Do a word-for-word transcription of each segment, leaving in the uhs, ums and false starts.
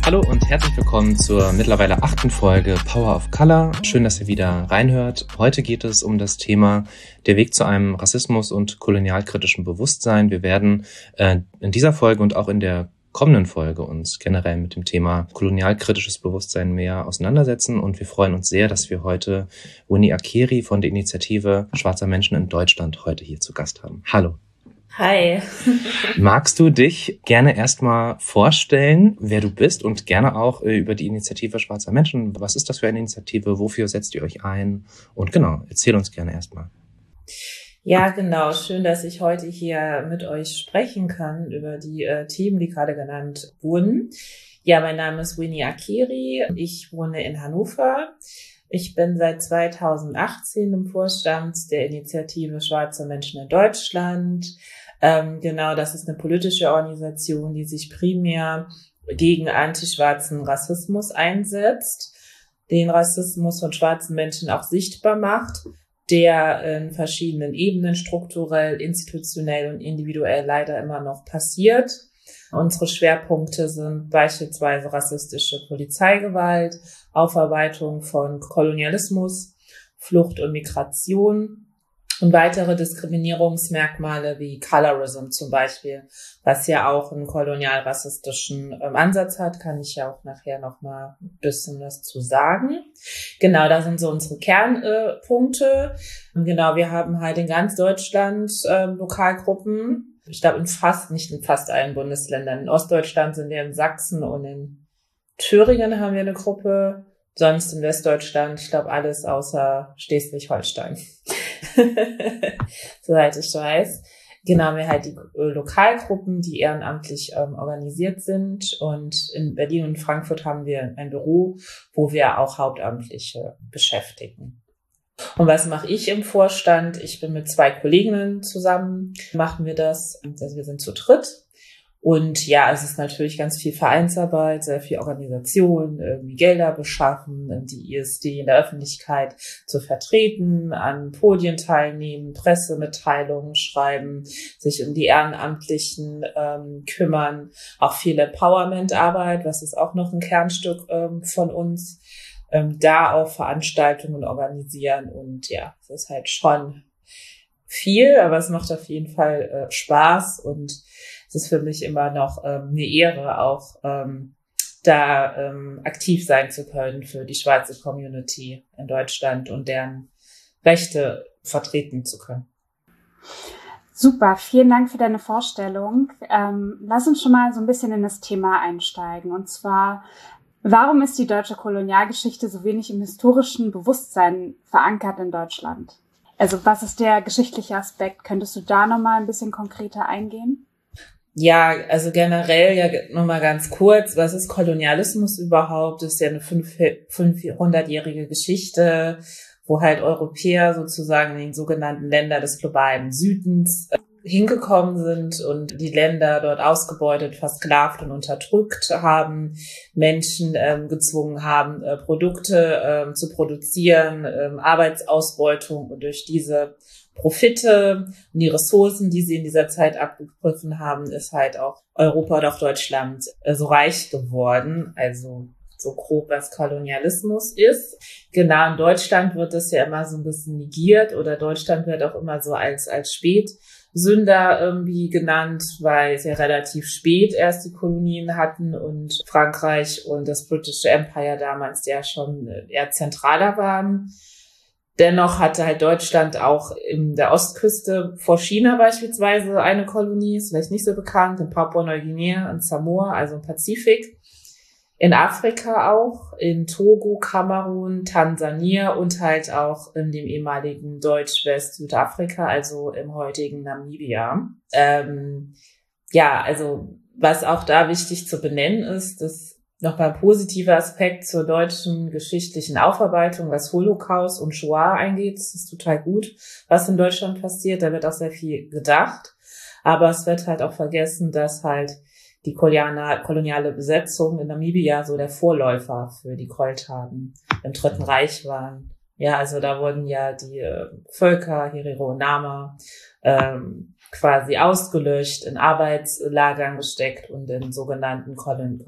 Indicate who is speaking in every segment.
Speaker 1: Hallo und herzlich willkommen zur mittlerweile achten Folge Power of Color. Schön, dass ihr wieder reinhört. Heute geht es um das Thema der Weg zu einem Rassismus- und kolonialkritischen Bewusstsein. Wir werden äh, in dieser Folge und auch in der kommenden Folge uns generell mit dem Thema kolonialkritisches Bewusstsein mehr auseinandersetzen. Und wir freuen uns sehr, dass wir heute Winnie Akeri von der Initiative Schwarzer Menschen in Deutschland heute hier zu Gast haben. Hallo.
Speaker 2: Hi.
Speaker 1: Magst du dich gerne erstmal vorstellen, wer du bist und gerne auch äh, über die Initiative Schwarzer Menschen? Was ist das für eine Initiative? Wofür setzt ihr euch ein? Und genau, erzähl uns gerne erstmal.
Speaker 2: Ja, genau. Schön, dass ich heute hier mit euch sprechen kann über die äh, Themen, die gerade genannt wurden. Ja, mein Name ist Winnie Akeri. Ich wohne in Hannover. Ich bin seit zweitausendachtzehn im Vorstand der Initiative Schwarze Menschen in Deutschland. Ähm, genau, das ist eine politische Organisation, die sich primär gegen antischwarzen Rassismus einsetzt, den Rassismus von schwarzen Menschen auch sichtbar macht, der in verschiedenen Ebenen strukturell, institutionell und individuell leider immer noch passiert. Unsere Schwerpunkte sind beispielsweise rassistische Polizeigewalt, Aufarbeitung von Kolonialismus, Flucht und Migration und weitere Diskriminierungsmerkmale wie Colorism zum Beispiel, was ja auch einen kolonialrassistischen ähm, Ansatz hat, kann ich ja auch nachher noch mal ein bisschen was zu sagen. Genau, da sind so unsere Kernpunkte. Äh, genau, wir haben halt in ganz Deutschland äh, Lokalgruppen. Ich glaube in fast, nicht in fast allen Bundesländern. In Ostdeutschland sind wir in Sachsen und in Thüringen haben wir eine Gruppe. Sonst in Westdeutschland, ich glaube alles außer Schleswig-Holstein. Soweit ich weiß. Genau, haben wir halt die äh, Lokalgruppen, die ehrenamtlich ähm, organisiert sind. Und in Berlin und Frankfurt haben wir ein Büro, wo wir auch Hauptamtliche beschäftigen. Und was mache ich im Vorstand? Ich bin mit zwei Kolleginnen zusammen, machen wir das. Also wir sind zu dritt. Und ja, es ist natürlich ganz viel Vereinsarbeit, sehr viel Organisation, irgendwie Gelder beschaffen, die I S D in der Öffentlichkeit zu vertreten, an Podien teilnehmen, Pressemitteilungen schreiben, sich um die Ehrenamtlichen ähm, kümmern, auch viel Empowerment-Arbeit, was ist auch noch ein Kernstück ähm, von uns, ähm, da auch Veranstaltungen organisieren und ja, es ist halt schon viel, aber es macht auf jeden Fall äh, Spaß und es ist für mich immer noch ähm, eine Ehre, auch ähm, da ähm, aktiv sein zu können für die schwarze Community in Deutschland und deren Rechte vertreten zu können.
Speaker 3: Super, vielen Dank für deine Vorstellung. Ähm, lass uns schon mal so ein bisschen in das Thema einsteigen. Und zwar, warum ist die deutsche Kolonialgeschichte so wenig im historischen Bewusstsein verankert in Deutschland? Also was ist der geschichtliche Aspekt? Könntest du da nochmal ein bisschen konkreter eingehen?
Speaker 2: Ja, also generell ja nochmal ganz kurz, was ist Kolonialismus überhaupt? Das ist ja eine fünfhundertjährige Geschichte, wo halt Europäer sozusagen in den sogenannten Länder des globalen Südens äh, hingekommen sind und die Länder dort ausgebeutet, versklavt und unterdrückt haben, Menschen ähm, gezwungen haben, äh, Produkte ähm, zu produzieren, ähm, Arbeitsausbeutung und durch diese Profite und die Ressourcen, die sie in dieser Zeit abgegriffen haben, ist halt auch Europa oder auch Deutschland äh, so reich geworden. Also so grob, was Kolonialismus ist. Genau, in Deutschland wird das ja immer so ein bisschen negiert oder Deutschland wird auch immer so als als Spätsünder irgendwie genannt, weil es ja relativ spät erst die Kolonien hatten und Frankreich und das British Empire damals ja schon eher zentraler waren. Dennoch hatte halt Deutschland auch in der Ostküste vor China beispielsweise eine Kolonie, ist vielleicht nicht so bekannt, in Papua-Neuguinea und Samoa, also im Pazifik. In Afrika auch, in Togo, Kamerun, Tansania und halt auch in dem ehemaligen Deutsch-West-Südafrika, also im heutigen Namibia. Ähm, ja, also was auch da wichtig zu benennen ist, dass nochmal ein positiver Aspekt zur deutschen geschichtlichen Aufarbeitung, was Holocaust und Shoah eingeht. Das ist total gut, was in Deutschland passiert. Da wird auch sehr viel gedacht. Aber es wird halt auch vergessen, dass halt die koloniale Besetzung in Namibia so der Vorläufer für die Gräueltaten im Dritten Reich waren. Ja, also da wurden ja die äh, Völker, Herero und Nama, ähm, quasi ausgelöscht, in Arbeitslagern gesteckt und in sogenannten Kon-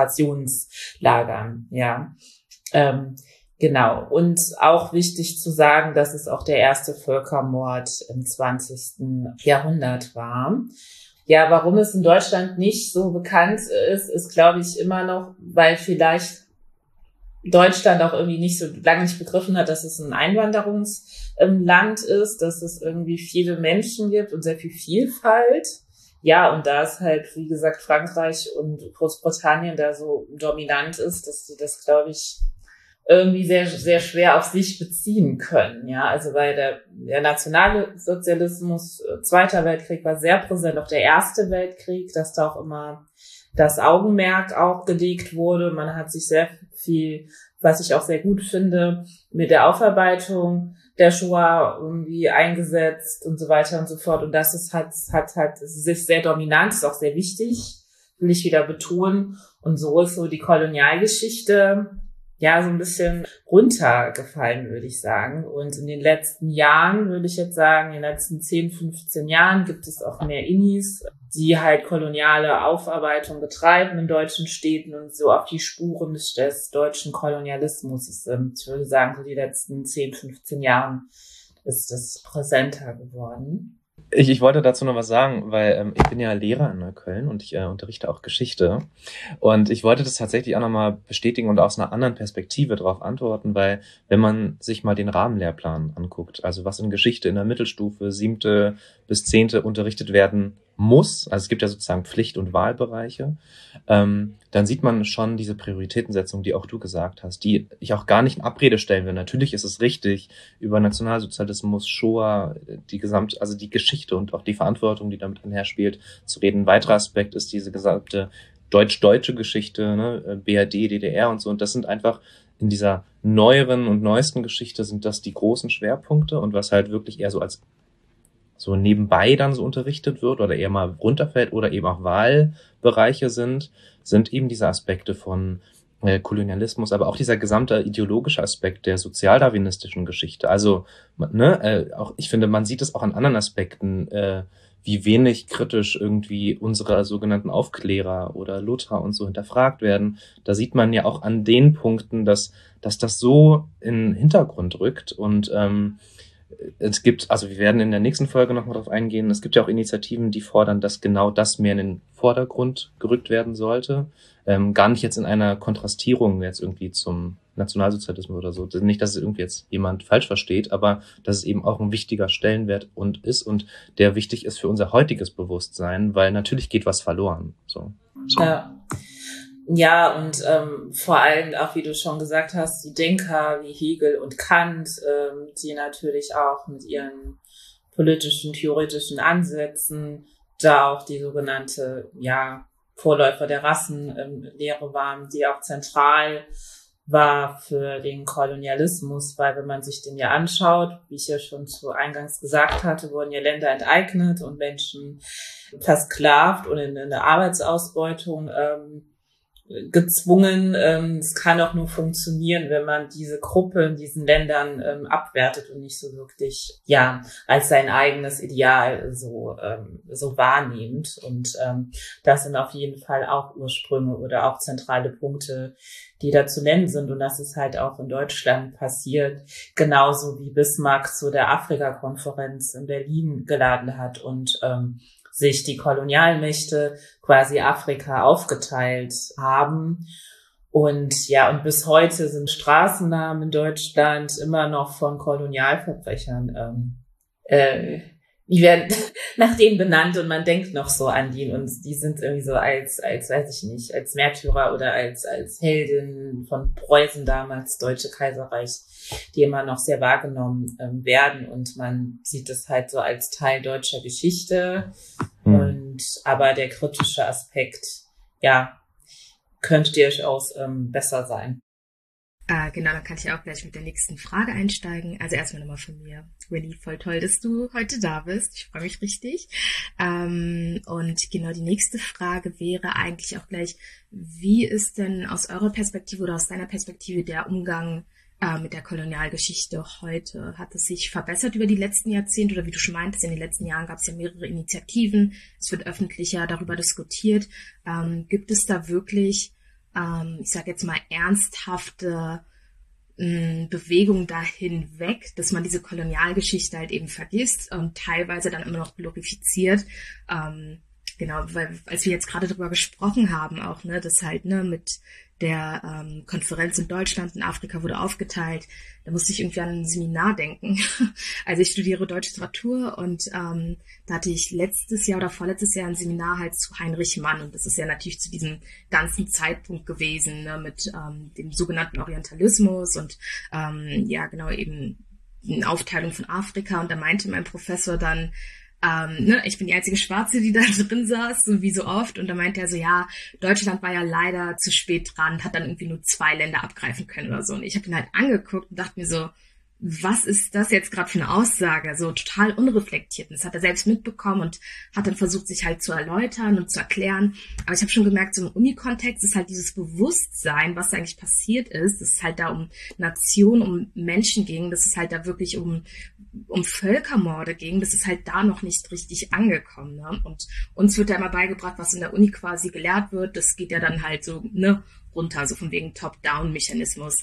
Speaker 2: Konzentrationslagern, ja. Ähm, genau. Und auch wichtig zu sagen, dass es auch der erste Völkermord im zwanzigsten Jahrhundert war. Ja, warum es in Deutschland nicht so bekannt ist, ist, glaube ich, immer noch, weil vielleicht Deutschland auch irgendwie nicht so lange nicht begriffen hat, dass es ein Einwanderungsland ist, dass es irgendwie viele Menschen gibt und sehr viel Vielfalt. Ja, und da es halt, wie gesagt, Frankreich und Großbritannien da so dominant ist, dass die das, glaube ich, irgendwie sehr, sehr schwer auf sich beziehen können. Ja, also weil der, der nationale Sozialismus, Zweiter Weltkrieg war sehr präsent, auch der Erste Weltkrieg, dass da auch immer das Augenmerk auch gelegt wurde. Man hat sich sehr viel, was ich auch sehr gut finde, mit der Aufarbeitung der Shoah irgendwie eingesetzt und so weiter und so fort. Und das ist, hat, hat, hat, es ist sehr dominant, ist auch sehr wichtig, will ich wieder betonen. Und so ist so die Kolonialgeschichte ja so ein bisschen runtergefallen, würde ich sagen. Und in den letzten Jahren, würde ich jetzt sagen, in den letzten zehn, fünfzehn Jahren gibt es auch mehr Innis, die halt koloniale Aufarbeitung betreiben in deutschen Städten und so auf die Spuren des, des deutschen Kolonialismus ist, ich würde sagen, so die letzten zehn, fünfzehn Jahren ist das präsenter geworden.
Speaker 1: Ich, ich wollte dazu noch was sagen, weil ähm, ich bin ja Lehrer in Neukölln und ich äh, unterrichte auch Geschichte. Und ich wollte das tatsächlich auch nochmal bestätigen und aus einer anderen Perspektive darauf antworten, weil wenn man sich mal den Rahmenlehrplan anguckt, also was in Geschichte in der Mittelstufe, siebte bis zehnte unterrichtet werden muss, also es gibt ja sozusagen Pflicht- und Wahlbereiche, ähm, dann sieht man schon diese Prioritätensetzung, die auch du gesagt hast, die ich auch gar nicht in Abrede stellen will. Natürlich ist es richtig, über Nationalsozialismus, Shoah, die gesamt, also die Geschichte und auch die Verantwortung, die damit einherspielt, zu reden. Ein weiterer Aspekt ist diese gesamte deutsch-deutsche Geschichte, ne, B R D, D D R und so. Und das sind einfach in dieser neueren und neuesten Geschichte sind das die großen Schwerpunkte und was halt wirklich eher so als so nebenbei dann so unterrichtet wird oder eher mal runterfällt oder eben auch Wahlbereiche sind, sind eben diese Aspekte von äh, Kolonialismus, aber auch dieser gesamte ideologische Aspekt der sozialdarwinistischen Geschichte. Also, ne, äh, auch ich finde, man sieht es auch an anderen Aspekten, äh, wie wenig kritisch irgendwie unsere sogenannten Aufklärer oder Luther und so hinterfragt werden. Da sieht man ja auch an den Punkten, dass, dass das so in den Hintergrund rückt und ähm, es gibt, also wir werden in der nächsten Folge nochmal drauf eingehen, es gibt ja auch Initiativen, die fordern, dass genau das mehr in den Vordergrund gerückt werden sollte. Ähm, gar nicht jetzt in einer Kontrastierung jetzt irgendwie zum Nationalsozialismus oder so. Nicht, dass es irgendwie jetzt jemand falsch versteht, aber dass es eben auch ein wichtiger Stellenwert und ist und der wichtig ist für unser heutiges Bewusstsein, weil natürlich geht was verloren. So. so.
Speaker 2: Ja. Ja, und ähm, vor allem auch, wie du schon gesagt hast, die Denker wie Hegel und Kant, ähm, die natürlich auch mit ihren politischen, theoretischen Ansätzen da auch die sogenannte, ja, Vorläufer der Rassenlehre ähm, waren, die auch zentral war für den Kolonialismus, weil wenn man sich den ja anschaut, wie ich ja schon zu Eingangs gesagt hatte, wurden ja Länder enteignet und Menschen versklavt und in eine Arbeitsausbeutung ähm, gezwungen. Ähm, es kann auch nur funktionieren, wenn man diese Gruppe in diesen Ländern ähm, abwertet und nicht so wirklich, ja, als sein eigenes Ideal so ähm, so wahrnimmt. Und ähm, das sind auf jeden Fall auch Ursprünge oder auch zentrale Punkte, die da zu nennen sind. Und das ist halt auch in Deutschland passiert, genauso wie Bismarck zu der Afrika-Konferenz in Berlin geladen hat und ähm, sich die Kolonialmächte quasi Afrika aufgeteilt haben. Und ja, und bis heute sind Straßennamen in Deutschland immer noch von Kolonialverbrechern, ähm, äh, die werden nach denen benannt und man denkt noch so an die und die sind irgendwie so als, als, weiß ich nicht, als Märtyrer oder als, als Heldin von Preußen damals, Deutsche Kaiserreich, die immer noch sehr wahrgenommen ähm, werden und man sieht es halt so als Teil deutscher Geschichte. Mhm. Und, aber der kritische Aspekt, ja, könnte durchaus ähm, besser sein.
Speaker 4: Äh, genau, dann kann ich auch gleich mit der nächsten Frage einsteigen. Also erstmal nochmal von mir. Winnie, voll toll, dass du heute da bist. Ich freue mich richtig. Ähm, und genau, die nächste Frage wäre eigentlich auch gleich, wie ist denn aus eurer Perspektive oder aus deiner Perspektive der Umgang äh, mit der Kolonialgeschichte heute? Hat es sich verbessert über die letzten Jahrzehnte oder wie du schon meintest, in den letzten Jahren gab es ja mehrere Initiativen, es wird öffentlicher darüber diskutiert. Ähm, gibt es da wirklich, ähm, ich sage jetzt mal, ernsthafte mh, Bewegung dahin weg, dass man diese Kolonialgeschichte halt eben vergisst und teilweise dann immer noch glorifiziert? Ähm, Genau, weil als wir jetzt gerade darüber gesprochen haben, auch, ne, dass halt, ne, mit der ähm, Konferenz in Deutschland, in Afrika wurde aufgeteilt, da musste ich irgendwie an ein Seminar denken. Also ich studiere Deutsche Literatur und ähm, da hatte ich letztes Jahr oder vorletztes Jahr ein Seminar halt zu Heinrich Mann und das ist ja natürlich zu diesem ganzen Zeitpunkt gewesen, ne, mit ähm, dem sogenannten Orientalismus und ähm, ja genau eben eine Aufteilung von Afrika und da meinte mein Professor dann, Ähm, ne, ich bin die einzige Schwarze, die da drin saß, so wie so oft. Und da meinte er so, ja, Deutschland war ja leider zu spät dran, hat dann irgendwie nur zwei Länder abgreifen können oder so. Und ich habe ihn halt angeguckt und dachte mir so, was ist das jetzt gerade für eine Aussage? So total unreflektiert. Und das hat er selbst mitbekommen und hat dann versucht, sich halt zu erläutern und zu erklären. Aber ich habe schon gemerkt, so im Unikontext ist halt dieses Bewusstsein, was da eigentlich passiert ist, dass es halt da um Nationen, um Menschen ging, dass es halt da wirklich um um Völkermorde ging, das ist halt da noch nicht richtig angekommen. Ne? Und uns wird da immer beigebracht, was in der Uni quasi gelehrt wird. Das geht ja dann halt so ne, runter, so von wegen Top-Down-Mechanismus.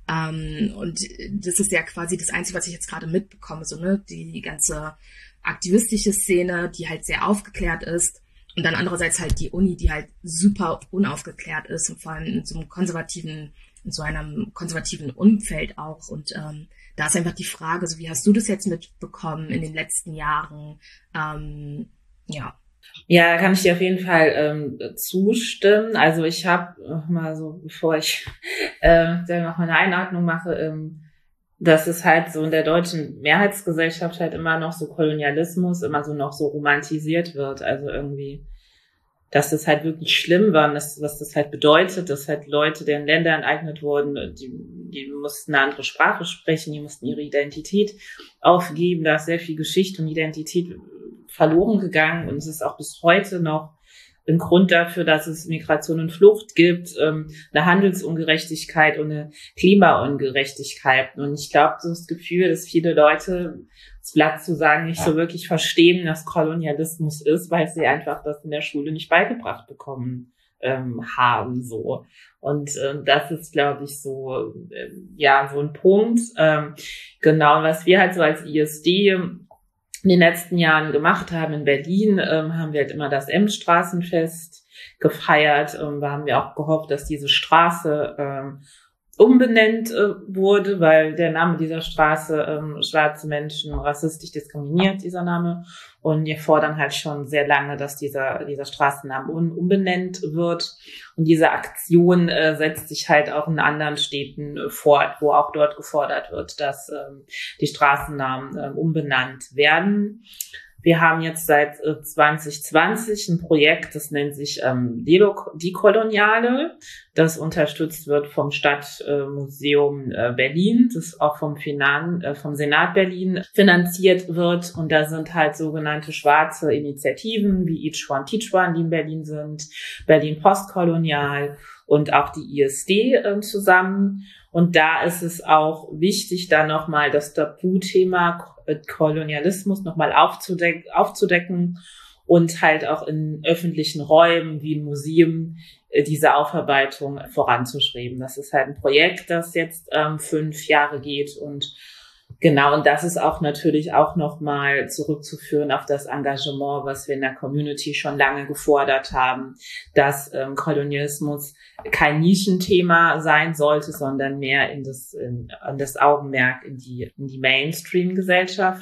Speaker 4: Ähm, und das ist ja quasi das Einzige, was ich jetzt gerade mitbekomme, so ne, die, die ganze aktivistische Szene, die halt sehr aufgeklärt ist. Und dann andererseits halt die Uni, die halt super unaufgeklärt ist und vor allem in so einem konservativen, in so einem konservativen Umfeld auch. Und ähm, da ist einfach die Frage, so wie hast du das jetzt mitbekommen in den letzten Jahren? Ähm, ja.
Speaker 2: Ja, kann ich dir auf jeden Fall ähm, zustimmen. Also ich habe mal so, bevor ich äh, dann noch eine Einordnung mache, ähm, dass es halt so in der deutschen Mehrheitsgesellschaft halt immer noch so Kolonialismus immer so noch so romantisiert wird. Also irgendwie, dass das halt wirklich schlimm war, dass, was das halt bedeutet, dass halt Leute, deren Länder enteignet wurden, die, die mussten eine andere Sprache sprechen, die mussten ihre Identität aufgeben, da ist sehr viel Geschichte und Identität verloren gegangen und es ist auch bis heute noch ein Grund dafür, dass es Migration und Flucht gibt, ähm, eine Handelsungerechtigkeit und eine Klimaungerechtigkeit. Und ich glaube, so das Gefühl, dass viele Leute, das Blatt zu sagen, nicht so wirklich verstehen, was Kolonialismus ist, weil sie einfach das in der Schule nicht beigebracht bekommen ähm, haben. So. Und äh, das ist, glaube ich, so äh, ja so ein Punkt. Ähm, genau, was wir halt so als I S D in den letzten Jahren gemacht haben in Berlin, ähm, haben wir halt immer das Emsstraßenfest gefeiert. Ähm, da haben wir auch gehofft, dass diese Straße ähm, umbenannt äh, wurde, weil der Name dieser Straße ähm, schwarze Menschen rassistisch diskriminiert, dieser Name. Und wir fordern halt schon sehr lange, dass dieser dieser Straßenname un- umbenannt wird. Und diese Aktion äh, setzt sich halt auch in anderen Städten äh, fort, wo auch dort gefordert wird, dass ähm, die Straßennamen äh, umbenannt werden. Wir haben jetzt seit äh, zwanzig zwanzig ein Projekt, das nennt sich ähm, Dekoloniale, das unterstützt wird vom Stadtmuseum äh, Berlin, das auch vom, Finan äh, vom Senat Berlin finanziert wird. Und da sind halt sogenannte schwarze Initiativen wie Each One Teach One, die in Berlin sind, Berlin Postkolonial und auch die I S D äh, zusammen. Und da ist es auch wichtig, da nochmal das Tabuthema Kolonialismus nochmal aufzudecken, aufzudecken und halt auch in öffentlichen Räumen wie in Museen diese Aufarbeitung voranzuschreiben. Das ist halt ein Projekt, das jetzt ähm, fünf Jahre geht und genau, und das ist auch natürlich auch nochmal zurückzuführen auf das Engagement, was wir in der Community schon lange gefordert haben, dass ähm, Kolonialismus kein Nischenthema sein sollte, sondern mehr in das, in, in das Augenmerk in die, in die Mainstream-Gesellschaft.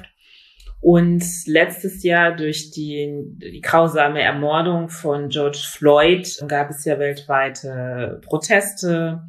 Speaker 2: Und letztes Jahr durch die, die grausame Ermordung von George Floyd gab es ja weltweite Proteste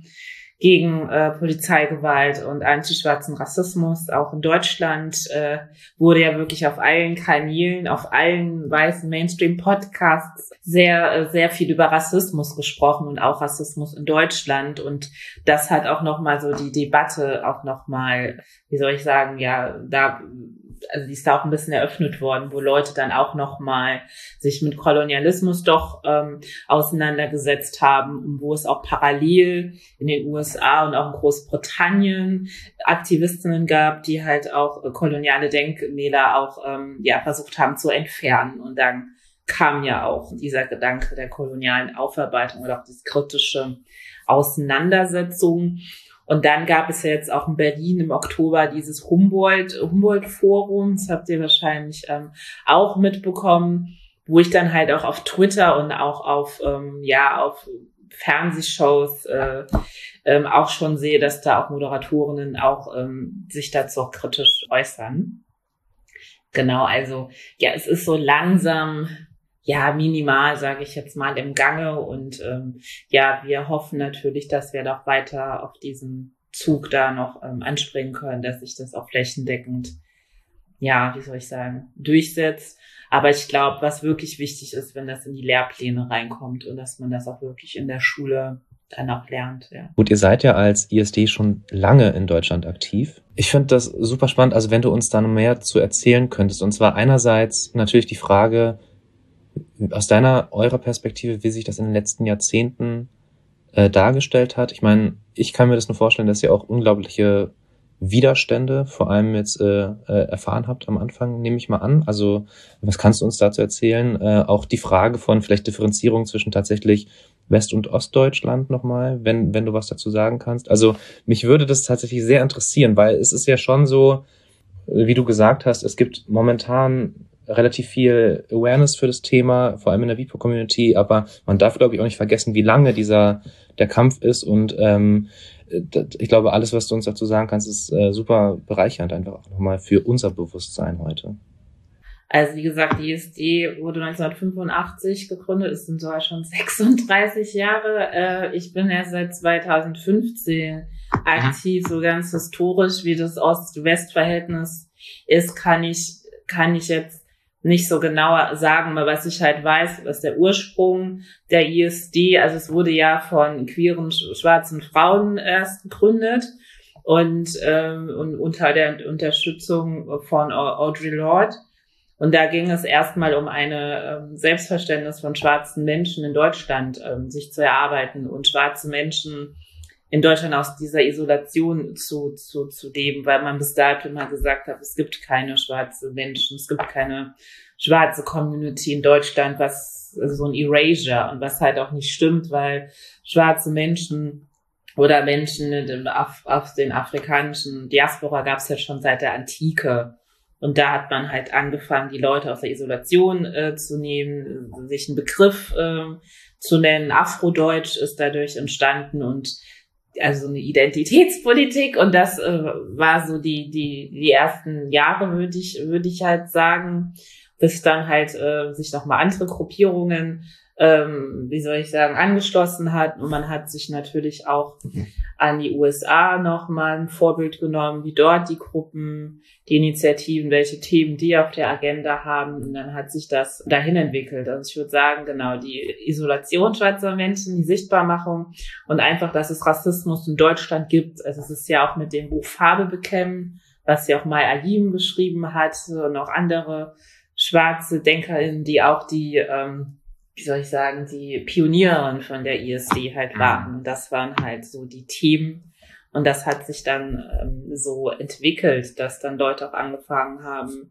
Speaker 2: gegen äh, Polizeigewalt und antischwarzen Rassismus. Auch in Deutschland äh, wurde ja wirklich auf allen Kanälen, auf allen weißen Mainstream-Podcasts sehr, äh, sehr viel über Rassismus gesprochen und auch Rassismus in Deutschland. Und das hat auch nochmal so die Debatte auch nochmal, wie soll ich sagen, ja, da also die ist da auch ein bisschen eröffnet worden, wo Leute dann auch nochmal sich mit Kolonialismus doch ähm, auseinandergesetzt haben und wo es auch parallel in den U S A und auch in Großbritannien Aktivistinnen gab, die halt auch äh, koloniale Denkmäler auch ähm, ja versucht haben zu entfernen. Und dann kam ja auch dieser Gedanke der kolonialen Aufarbeitung oder auch diese kritische Auseinandersetzung. Und dann gab es ja jetzt auch in Berlin im Oktober dieses Humboldt, Humboldt-Forum, das habt ihr wahrscheinlich ähm, auch mitbekommen, wo ich dann halt auch auf Twitter und auch auf, ähm, ja, auf Fernsehshows äh, ähm, auch schon sehe, dass da auch Moderatorinnen auch ähm, sich dazu auch kritisch äußern. Genau, also ja, es ist so langsam, ja, minimal, sage ich jetzt mal, im Gange. Und ähm, ja, wir hoffen natürlich, dass wir doch weiter auf diesen Zug da noch ähm, anspringen können, dass sich das auch flächendeckend, ja, wie soll ich sagen, durchsetzt. Aber ich glaube, was wirklich wichtig ist, wenn das in die Lehrpläne reinkommt und dass man das auch wirklich in der Schule dann auch lernt. Ja.
Speaker 1: Gut, ihr seid ja als I S D schon lange in Deutschland aktiv. Ich finde das super spannend, also wenn du uns da noch mehr zu erzählen könntest. Und zwar einerseits natürlich die Frage, aus deiner, eurer Perspektive, wie sich das in den letzten Jahrzehnten äh, dargestellt hat. Ich meine, ich kann mir das nur vorstellen, dass ihr auch unglaubliche Widerstände vor allem jetzt äh, äh, erfahren habt am Anfang, nehme ich mal an. Also was kannst du uns dazu erzählen? Äh, auch die Frage von vielleicht Differenzierung zwischen tatsächlich West- und Ostdeutschland nochmal, wenn, wenn du was dazu sagen kannst. Also mich würde das tatsächlich sehr interessieren, weil es ist ja schon so, wie du gesagt hast, es gibt momentan relativ viel Awareness für das Thema, vor allem in der W I P O-Community, aber man darf, glaube ich, auch nicht vergessen, wie lange dieser der Kampf ist und ähm, ich glaube, alles, was du uns dazu sagen kannst, ist äh, super bereichernd einfach auch nochmal für unser Bewusstsein heute.
Speaker 2: Also wie gesagt, die I S D wurde neunzehnhundertfünfundachtzig gegründet, ist in sogar schon sechsunddreißig Jahre. Äh, ich bin erst seit zweitausendfünfzehn aktiv, so ganz historisch, wie das Ost-West-Verhältnis ist, kann ich kann ich jetzt nicht so genau sagen, aber was ich halt weiß, ist der Ursprung der I S D. Also es wurde ja von queeren schwarzen Frauen erst gegründet und, ähm, und unter der Unterstützung von Audre Lorde. Und da ging es erstmal um eine ähm, Selbstverständnis von schwarzen Menschen in Deutschland, ähm, sich zu erarbeiten und schwarze Menschen in Deutschland aus dieser Isolation zu, zu, zu leben, weil man bis dato immer gesagt hat, es gibt keine schwarze Menschen, es gibt keine schwarze Community in Deutschland, was, also so ein Erasure, und was halt auch nicht stimmt, weil schwarze Menschen oder Menschen auf, auf den afrikanischen Diaspora gab es ja schon seit der Antike. Und da hat man halt angefangen, die Leute aus der Isolation äh, zu nehmen, sich einen Begriff äh, zu nennen. Afrodeutsch ist dadurch entstanden und also eine Identitätspolitik, und das äh, war so die die die ersten Jahre, würde ich würde ich halt sagen, bis dann halt äh, sich nochmal andere Gruppierungen, ähm, wie soll ich sagen, angeschlossen hat, und man hat sich natürlich auch an die U S A nochmal ein Vorbild genommen, wie dort die Gruppen, die Initiativen, welche Themen die auf der Agenda haben, und dann hat sich das dahin entwickelt. Also ich würde sagen, genau, die Isolation schwarzer Menschen, die Sichtbarmachung und einfach, dass es Rassismus in Deutschland gibt. Also es ist ja auch mit dem Buch Farbe bekennen, was ja auch Mai Alim geschrieben hat, und auch andere schwarze DenkerInnen, die auch die, ähm, wie soll ich sagen, die Pionierin von der I S D halt waren. Und das waren halt so die Themen. Und das hat sich dann ähm, so entwickelt, dass dann Leute auch angefangen haben,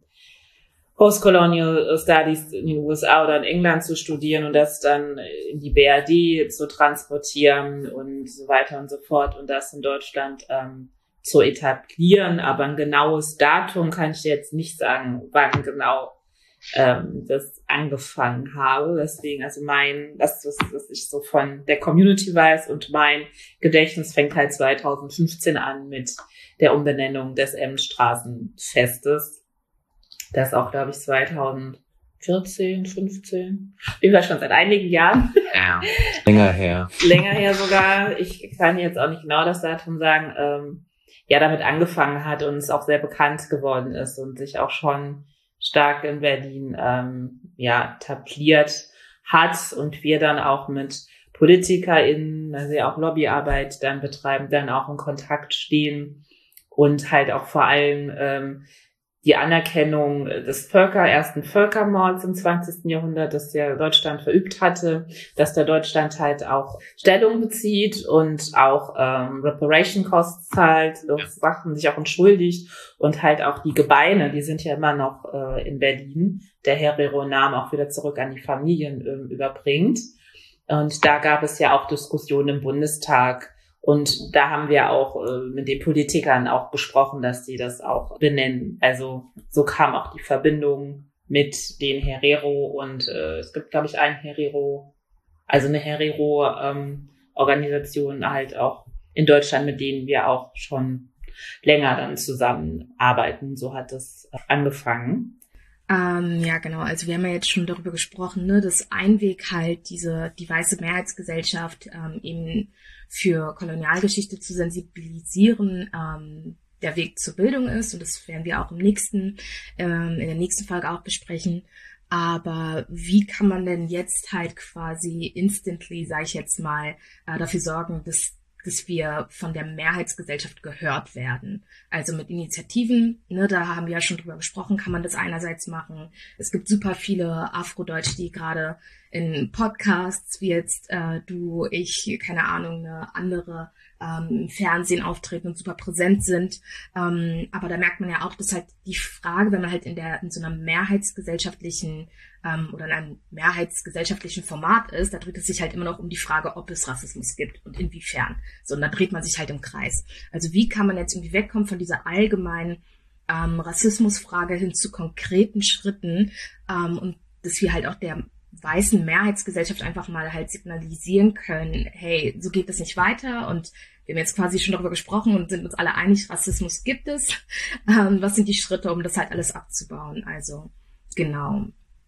Speaker 2: Postcolonial Studies in den U S A oder in England zu studieren und das dann in die B R D zu transportieren und so weiter und so fort und das in Deutschland ähm, zu etablieren. Aber ein genaues Datum kann ich jetzt nicht sagen, wann genau ähm, das angefangen habe. Deswegen, also mein, das, was, was ich so von der Community weiß, und mein Gedächtnis fängt halt zweitausendfünfzehn an mit der Umbenennung des Emmenstraßenfestes. Das auch, glaube ich, zweitausendvierzehn, fünfzehn. Ich war schon seit einigen Jahren.
Speaker 1: Ja, länger her.
Speaker 2: Länger her sogar. Ich kann jetzt auch nicht genau das Datum sagen. Ähm, ja, damit angefangen hat und es auch sehr bekannt geworden ist und sich auch schon stark in Berlin ähm, ja etabliert hat, und wir dann auch mit PolitikerInnen, also ja auch Lobbyarbeit dann betreiben, dann auch in Kontakt stehen und halt auch vor allem ähm, die Anerkennung des Völker, ersten Völkermords im zwanzigsten Jahrhundert, das der Deutschland verübt hatte, dass der Deutschland halt auch Stellung bezieht und auch ähm, Reparation Costs zahlt, Sachen sich auch entschuldigt und halt auch die Gebeine, die sind ja immer noch äh, in Berlin, der Herero-Namen auch wieder zurück an die Familien äh, überbringt. Und da gab es ja auch Diskussionen im Bundestag. Und da haben wir auch äh, mit den Politikern auch besprochen, dass sie das auch benennen. Also so kam auch die Verbindung mit den Herero und äh, es gibt, glaube ich, einen Herero, also eine Herero-Organisation ähm, halt auch in Deutschland, mit denen wir auch schon länger dann zusammenarbeiten. So hat es äh, angefangen.
Speaker 4: Ähm, ja, genau. Also wir haben ja jetzt schon darüber gesprochen, ne, dass ein Weg halt diese, die weiße Mehrheitsgesellschaft ähm, eben für Kolonialgeschichte zu sensibilisieren, ähm, der Weg zur Bildung ist. Und das werden wir auch im nächsten, ähm, in der nächsten Folge auch besprechen. Aber wie kann man denn jetzt halt quasi instantly, sage ich jetzt mal, äh, dafür sorgen, dass dass wir von der Mehrheitsgesellschaft gehört werden. Also mit Initiativen, ne, da haben wir ja schon drüber gesprochen, kann man das einerseits machen. Es gibt super viele Afrodeutsche, die gerade in Podcasts wie jetzt äh, du, ich, keine Ahnung, eine andere ähm, im Fernsehen auftreten und super präsent sind. Ähm, aber da merkt man ja auch, dass halt die Frage, wenn man halt in der in so einer mehrheitsgesellschaftlichen ähm, oder in einem mehrheitsgesellschaftlichen Format ist, da dreht es sich halt immer noch um die Frage, ob es Rassismus gibt und inwiefern. So, und da dreht man sich halt im Kreis. Also wie kann man jetzt irgendwie wegkommen von dieser allgemeinen ähm, Rassismusfrage hin zu konkreten Schritten ähm, und dass wir halt auch der weißen Mehrheitsgesellschaft einfach mal halt signalisieren können, hey, so geht das nicht weiter und wir haben jetzt quasi schon darüber gesprochen und sind uns alle einig, Rassismus gibt es. Ähm, was sind die Schritte, um das halt alles abzubauen? Also, genau.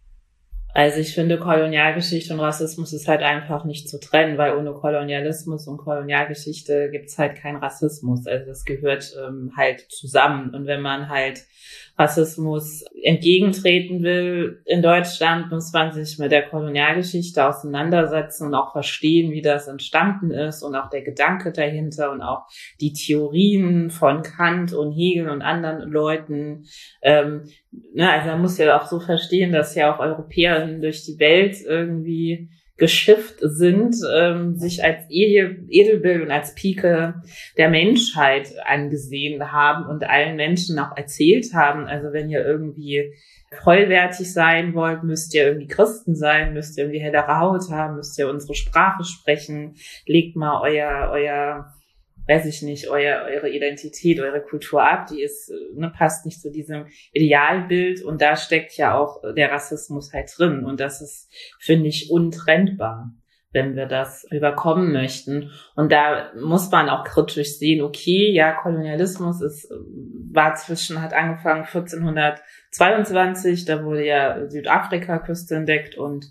Speaker 2: Also ich finde, Kolonialgeschichte und Rassismus ist halt einfach nicht zu trennen, weil ohne Kolonialismus und Kolonialgeschichte gibt's halt keinen Rassismus. Also das gehört ähm, halt zusammen. Und wenn man halt Rassismus entgegentreten will in Deutschland, muss man sich mit der Kolonialgeschichte auseinandersetzen und auch verstehen, wie das entstanden ist und auch der Gedanke dahinter und auch die Theorien von Kant und Hegel und anderen Leuten. Ähm, ne, also man muss ja auch so verstehen, dass ja auch Europäer durch die Welt irgendwie geschifft sind, ähm, sich als Edel, Edelbild und als Pike der Menschheit angesehen haben und allen Menschen auch erzählt haben, also wenn ihr irgendwie vollwertig sein wollt, müsst ihr irgendwie Christen sein, müsst ihr irgendwie hellere Haut haben, müsst ihr unsere Sprache sprechen, legt mal euer, euer, weiß ich nicht, euer, eure Identität, eure Kultur ab, die ist, ne, passt nicht zu diesem Idealbild und da steckt ja auch der Rassismus halt drin und das ist, finde ich, untrennbar, wenn wir das überkommen möchten. Und da muss man auch kritisch sehen, okay, ja, Kolonialismus ist, war zwischen, hat angefangen vierzehnhundertzweiundzwanzig, da wurde ja Südafrika-Küste entdeckt und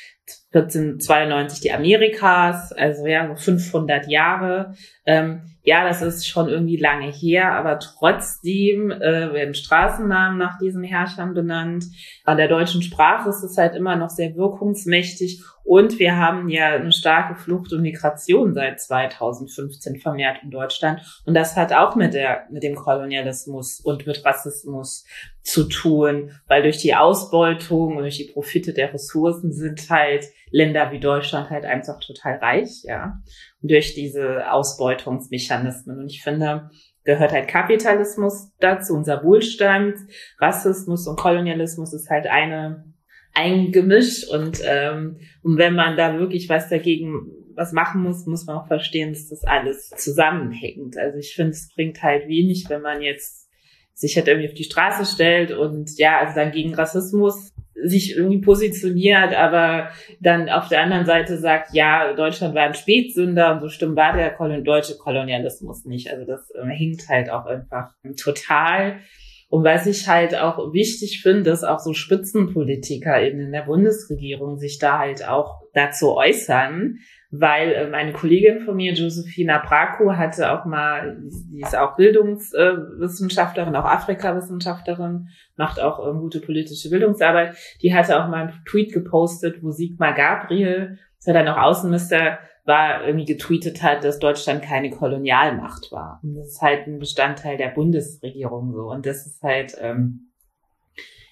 Speaker 2: vierzehnhundertzweiundneunzig die Amerikas, also ja, so fünfhundert Jahre. Ähm, ja, das ist schon irgendwie lange her, aber trotzdem äh, werden Straßennamen nach diesen Herrschern benannt. An der deutschen Sprache ist es halt immer noch sehr wirkungsmächtig und wir haben ja eine starke Flucht und Migration seit zweitausendfünfzehn vermehrt in Deutschland und das hat auch mit der mit dem Kolonialismus und mit Rassismus zu tun, weil durch die Ausbeutung und durch die Profite der Ressourcen sind halt Länder wie Deutschland halt einfach total reich, ja, und durch diese Ausbeutungsmechanismen. Und ich finde, gehört halt Kapitalismus dazu, unser Wohlstand, Rassismus und Kolonialismus ist halt eine ein Gemisch und ähm, und wenn man da wirklich was dagegen was machen muss, muss man auch verstehen, dass das alles zusammenhängt. Also ich finde, es bringt halt wenig, wenn man jetzt sich halt irgendwie auf die Straße stellt und ja, also dann gegen Rassismus sich irgendwie positioniert, aber dann auf der anderen Seite sagt, ja, Deutschland war ein Spätsünder und so stimmt war der Kolon- deutsche Kolonialismus nicht. Also das äh, hinkt halt auch einfach total. Und was ich halt auch wichtig finde, ist auch so Spitzenpolitiker in der Bundesregierung sich da halt auch dazu äußern, weil äh, meine Kollegin von mir, Josefina Braco, hatte auch mal, die ist auch Bildungswissenschaftlerin, auch Afrika-Wissenschaftlerin, macht auch ähm, gute politische Bildungsarbeit, die hatte auch mal einen Tweet gepostet, wo Sigmar Gabriel, der dann auch Außenminister war, irgendwie getweetet hat, dass Deutschland keine Kolonialmacht war. Und das ist halt ein Bestandteil der Bundesregierung so. Und das ist halt, ähm,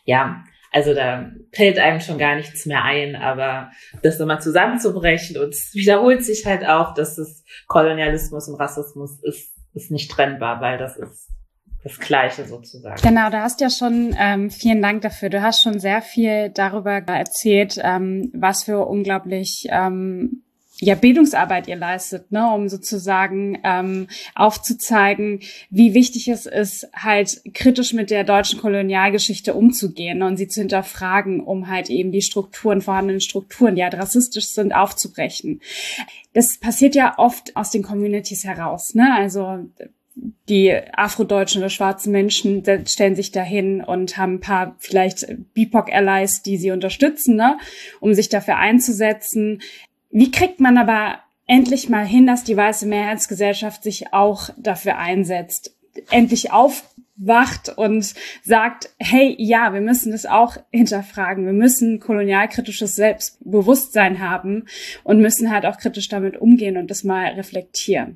Speaker 2: ja, also da fällt einem schon gar nichts mehr ein, aber das nochmal zusammenzubrechen, und es wiederholt sich halt auch, dass es Kolonialismus und Rassismus ist, ist nicht trennbar, weil das ist das Gleiche sozusagen.
Speaker 3: Genau, du hast ja schon, ähm, vielen Dank dafür, du hast schon sehr viel darüber erzählt, ähm, was für unglaublich ähm, ja Bildungsarbeit ihr leistet, ne, um sozusagen ähm, aufzuzeigen, wie wichtig es ist, halt kritisch mit der deutschen Kolonialgeschichte umzugehen und sie zu hinterfragen, um halt eben die Strukturen, vorhandenen Strukturen, die halt rassistisch sind, aufzubrechen. Das passiert ja oft aus den Communities heraus, ne, also die afrodeutschen oder schwarzen Menschen stellen sich dahin und haben ein paar vielleicht B I P O C-Allies, die sie unterstützen, ne, um sich dafür einzusetzen. Wie kriegt man aber endlich mal hin, dass die weiße Mehrheitsgesellschaft sich auch dafür einsetzt, endlich aufwacht und sagt, hey, ja, wir müssen das auch hinterfragen. Wir müssen kolonialkritisches Selbstbewusstsein haben und müssen halt auch kritisch damit umgehen und das mal reflektieren.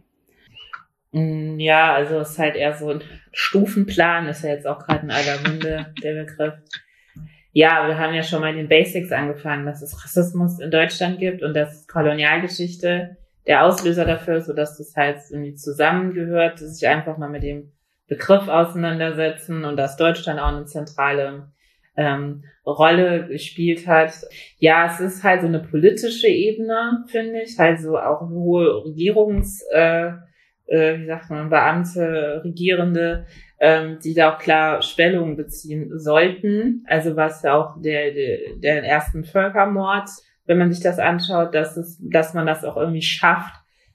Speaker 2: Ja, also es ist halt eher so ein Stufenplan, ist ja jetzt auch gerade in aller Munde der Begriff. Ja, wir haben ja schon mal in den Basics angefangen, dass es Rassismus in Deutschland gibt und dass Kolonialgeschichte der Auslöser dafür ist, sodass das halt irgendwie zusammengehört, dass sich einfach mal mit dem Begriff auseinandersetzen und dass Deutschland auch eine zentrale ähm, Rolle gespielt hat. Ja, es ist halt so eine politische Ebene, finde ich, halt so auch eine hohe Regierungs, äh, äh, wie sagt man, Beamte, Regierende, ähm, die da auch klar Stellung beziehen sollten. Also was ja auch der, der, der ersten Völkermord, wenn man sich das anschaut, dass es, dass man das auch irgendwie schafft,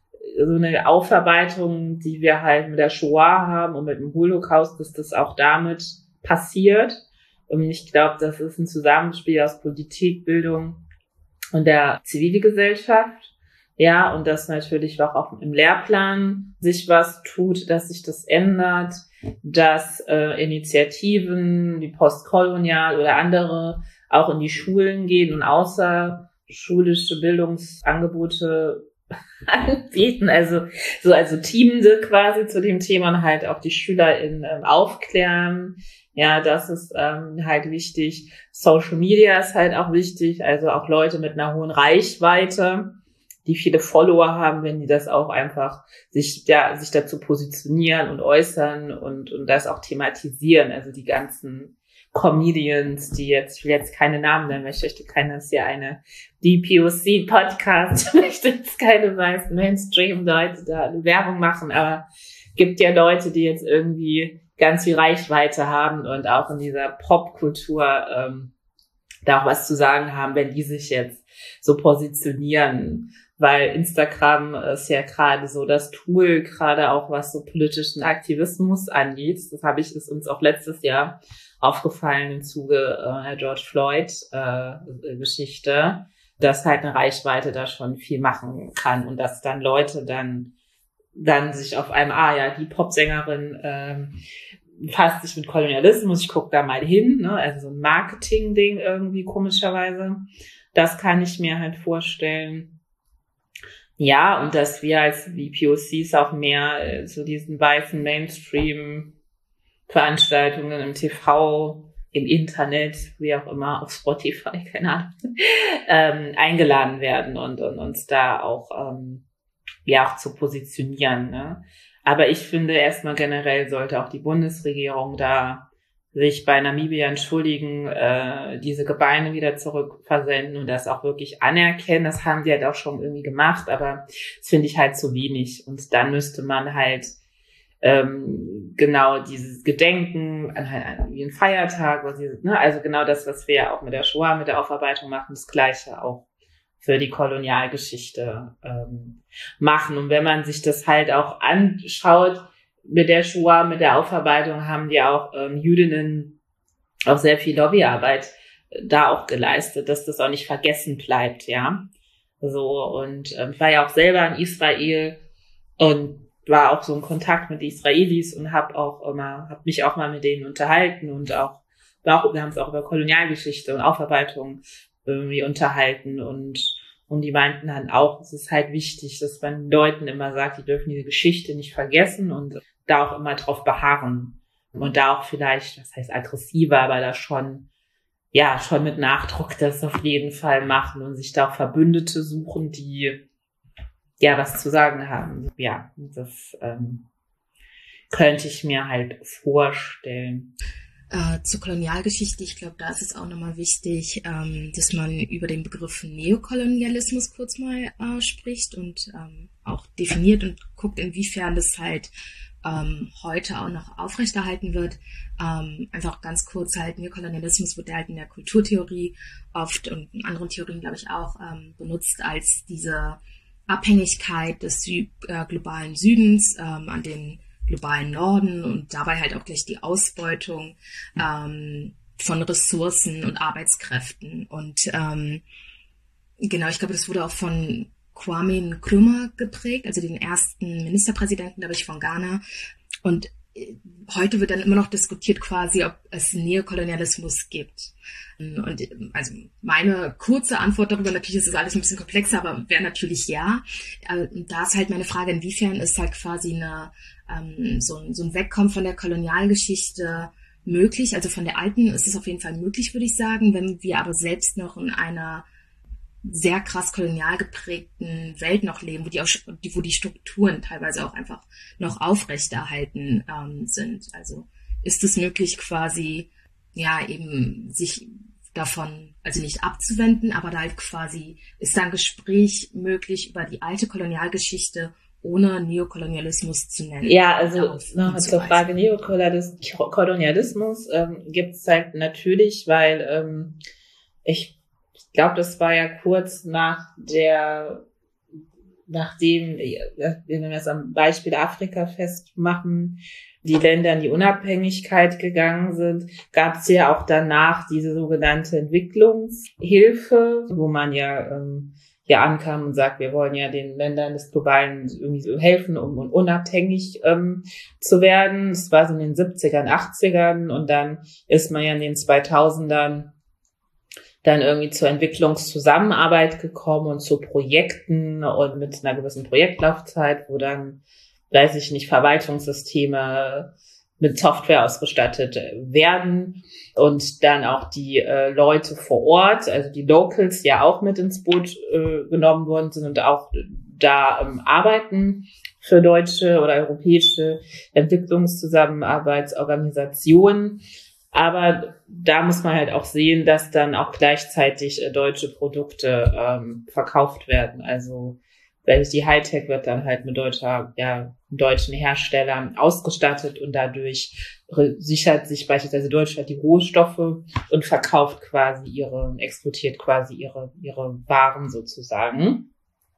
Speaker 2: so eine Aufarbeitung, die wir halt mit der Shoah haben und mit dem Holocaust, dass das auch damit passiert. Und ich glaube, das ist ein Zusammenspiel aus Politik, Bildung und der Zivilgesellschaft. Ja, und dass natürlich auch im Lehrplan sich was tut, dass sich das ändert, dass äh, Initiativen wie Postkolonial oder andere auch in die Schulen gehen und außerschulische Bildungsangebote anbieten, also so also Teamende quasi zu dem Thema und halt auch die SchülerInnen ähm, aufklären. Ja, das ist ähm, halt wichtig. Social Media ist halt auch wichtig, also auch Leute mit einer hohen Reichweite, die viele Follower haben, wenn die das auch einfach sich ja sich dazu positionieren und äußern und und das auch thematisieren. Also die ganzen Comedians, die jetzt, ich will jetzt keine Namen nennen, ich möchte keine, das ist ja eine D P O C-Podcast, ich möchte jetzt keine weißen Mainstream-Leute da eine Werbung machen, aber gibt ja Leute, die jetzt irgendwie ganz viel Reichweite haben und auch in dieser Popkultur ähm, da auch was zu sagen haben, wenn die sich jetzt so positionieren. Weil Instagram ist ja gerade so das Tool, gerade auch was so politischen Aktivismus angeht. Das habe ich, ist uns auch letztes Jahr aufgefallen im Zuge äh, der George Floyd äh, Geschichte, dass halt eine Reichweite da schon viel machen kann und dass dann Leute dann dann sich auf einem, ah ja, die Popsängerin ähm, fasst sich mit Kolonialismus, ich gucke da mal hin, ne? Also so ein Marketing-Ding irgendwie komischerweise. Das kann ich mir halt vorstellen. Ja, und dass wir als V P O Cs auch mehr äh, zu diesen weißen Mainstream-Veranstaltungen im T V, im Internet, wie auch immer, auf Spotify, keine Ahnung, ähm, eingeladen werden und, und uns da auch ähm, ja auch zu positionieren. Ne? Aber ich finde erstmal generell sollte auch die Bundesregierung da sich bei Namibia entschuldigen, äh, diese Gebeine wieder zurückversenden und das auch wirklich anerkennen. Das haben die halt auch schon irgendwie gemacht, aber das finde ich halt zu wenig. Und dann müsste man halt ähm, genau dieses Gedenken an halt an, wie ein Feiertag, was sie, ne, also genau das, was wir ja auch mit der Shoah, mit der Aufarbeitung machen, das Gleiche auch für die Kolonialgeschichte ähm, machen. Und wenn man sich das halt auch anschaut, mit der Shoah, mit der Aufarbeitung haben die auch ähm, Jüdinnen auch sehr viel Lobbyarbeit da auch geleistet, dass das auch nicht vergessen bleibt, ja. So, und ähm, ich war ja auch selber in Israel und war auch so in Kontakt mit Israelis und habe auch immer, habe mich auch mal mit denen unterhalten und auch, auch wir haben uns auch über Kolonialgeschichte und Aufarbeitung irgendwie unterhalten und Und die meinten dann auch, es ist halt wichtig, dass man Leuten immer sagt, die dürfen diese Geschichte nicht vergessen und da auch immer drauf beharren. Und da auch vielleicht, das heißt aggressiver, aber da schon ja schon mit Nachdruck das auf jeden Fall machen und sich da auch Verbündete suchen, die ja was zu sagen haben. Ja, das ähm, könnte ich mir halt vorstellen.
Speaker 4: Äh, zur Kolonialgeschichte, ich glaube, da ist es auch nochmal wichtig, ähm, dass man über den Begriff Neokolonialismus kurz mal äh, spricht und ähm, auch definiert und guckt, inwiefern das halt ähm, heute auch noch aufrechterhalten wird. Ähm, einfach ganz kurz halt, Neokolonialismus wird halt in der Kulturtheorie oft und in anderen Theorien, glaube ich, auch ähm, benutzt als diese Abhängigkeit des Sü- äh, globalen Südens ähm, an den globalen Norden und dabei halt auch gleich die Ausbeutung ähm, von Ressourcen und Arbeitskräften. Und ähm, genau, ich glaube, das wurde auch von Kwame Nkrumah geprägt, also den ersten Ministerpräsidenten, glaube ich, von Ghana. Und heute wird dann immer noch diskutiert quasi, ob es Neokolonialismus gibt. Und also meine kurze Antwort darüber, natürlich ist das alles ein bisschen komplexer, aber wäre natürlich ja. Da ist halt meine Frage, inwiefern ist halt quasi eine, ähm, so, ein, so ein Wegkommen von der Kolonialgeschichte möglich. Also von der alten ist es auf jeden Fall möglich, würde ich sagen. Wenn wir aber selbst noch in einer sehr krass kolonial geprägten Welt noch leben, wo die, auch, wo die Strukturen teilweise auch einfach noch aufrechterhalten ähm, sind. Also ist es möglich quasi, ja, eben sich davon, also nicht abzuwenden, aber da halt quasi, ist da ein Gespräch möglich über die alte Kolonialgeschichte, ohne Neokolonialismus zu nennen?
Speaker 2: Ja, also noch zur Frage Neokolonialismus ähm, gibt es halt natürlich, weil ähm, ich Ich glaube, das war ja kurz nach der, nachdem, wenn wir es am Beispiel Afrika festmachen, die Länder in die Unabhängigkeit gegangen sind, gab es ja auch danach diese sogenannte Entwicklungshilfe, wo man ja ähm, ja ankam und sagt, wir wollen ja den Ländern des Globalen irgendwie so helfen, um, um unabhängig ähm, zu werden. Das war so in den siebzigern, achtzigern und dann ist man ja in den zweitausendern dann irgendwie zur Entwicklungszusammenarbeit gekommen und zu Projekten und mit einer gewissen Projektlaufzeit, wo dann, weiß ich nicht, Verwaltungssysteme mit Software ausgestattet werden und dann auch die äh, Leute vor Ort, also die Locals, ja auch mit ins Boot äh, genommen worden sind und auch da ähm, arbeiten für deutsche oder europäische Entwicklungszusammenarbeitsorganisationen. Aber da muss man halt auch sehen, dass dann auch gleichzeitig äh, deutsche Produkte ähm, verkauft werden. Also die Hightech wird dann halt mit deutscher, ja, deutschen Herstellern ausgestattet und dadurch sichert sich beispielsweise Deutschland die Rohstoffe und verkauft quasi ihre, exportiert quasi ihre ihre Waren sozusagen.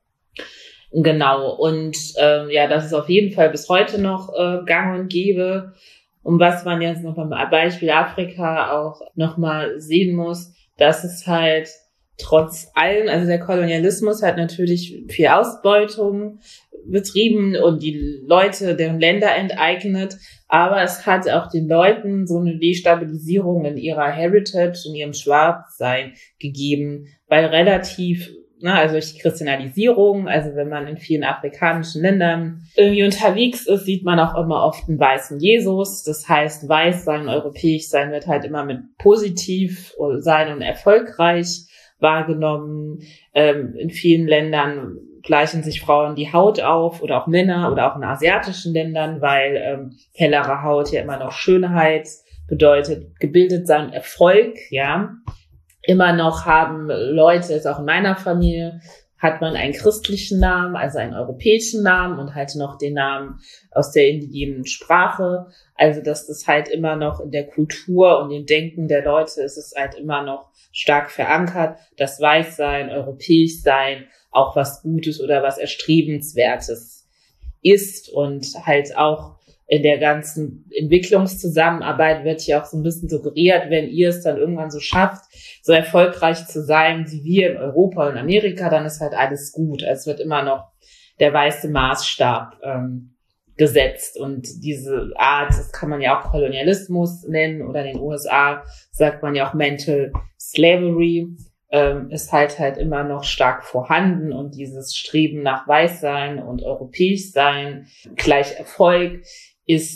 Speaker 2: Genau. Und ähm, ja, das ist auf jeden Fall bis heute noch äh, gang und gäbe. Und was man jetzt noch beim Beispiel Afrika auch nochmal sehen muss, dass es halt trotz allem, also der Kolonialismus hat natürlich viel Ausbeutung betrieben und die Leute, deren Länder enteignet, aber es hat auch den Leuten so eine Destabilisierung in ihrer Heritage, in ihrem Schwarzsein gegeben, weil relativ Na, also durch die Christianisierung, also wenn man in vielen afrikanischen Ländern irgendwie unterwegs ist, sieht man auch immer oft einen weißen Jesus. Das heißt, weiß sein, europäisch sein wird halt immer mit positiv sein und erfolgreich wahrgenommen. Ähm, in vielen Ländern gleichen sich Frauen die Haut auf oder auch Männer oder auch in asiatischen Ländern, weil ähm, hellere Haut ja immer noch Schönheit bedeutet, gebildet sein, Erfolg, ja. Immer noch haben Leute, ist auch in meiner Familie, hat man einen christlichen Namen, also einen europäischen Namen und halt noch den Namen aus der indigenen Sprache. Also dass das halt immer noch in der Kultur und dem Denken der Leute ist es halt immer noch stark verankert, dass Weißsein, europäisch sein auch was Gutes oder was Erstrebenswertes ist und halt auch in der ganzen Entwicklungszusammenarbeit wird ja auch so ein bisschen suggeriert, wenn ihr es dann irgendwann so schafft, so erfolgreich zu sein wie wir in Europa und Amerika, dann ist halt alles gut. Es wird immer noch der weiße Maßstab ähm, gesetzt und diese Art, das kann man ja auch Kolonialismus nennen oder in den U S A sagt man ja auch Mental Slavery, ähm, ist halt halt immer noch stark vorhanden und dieses Streben nach Weißsein und Europäischsein gleich Erfolg ist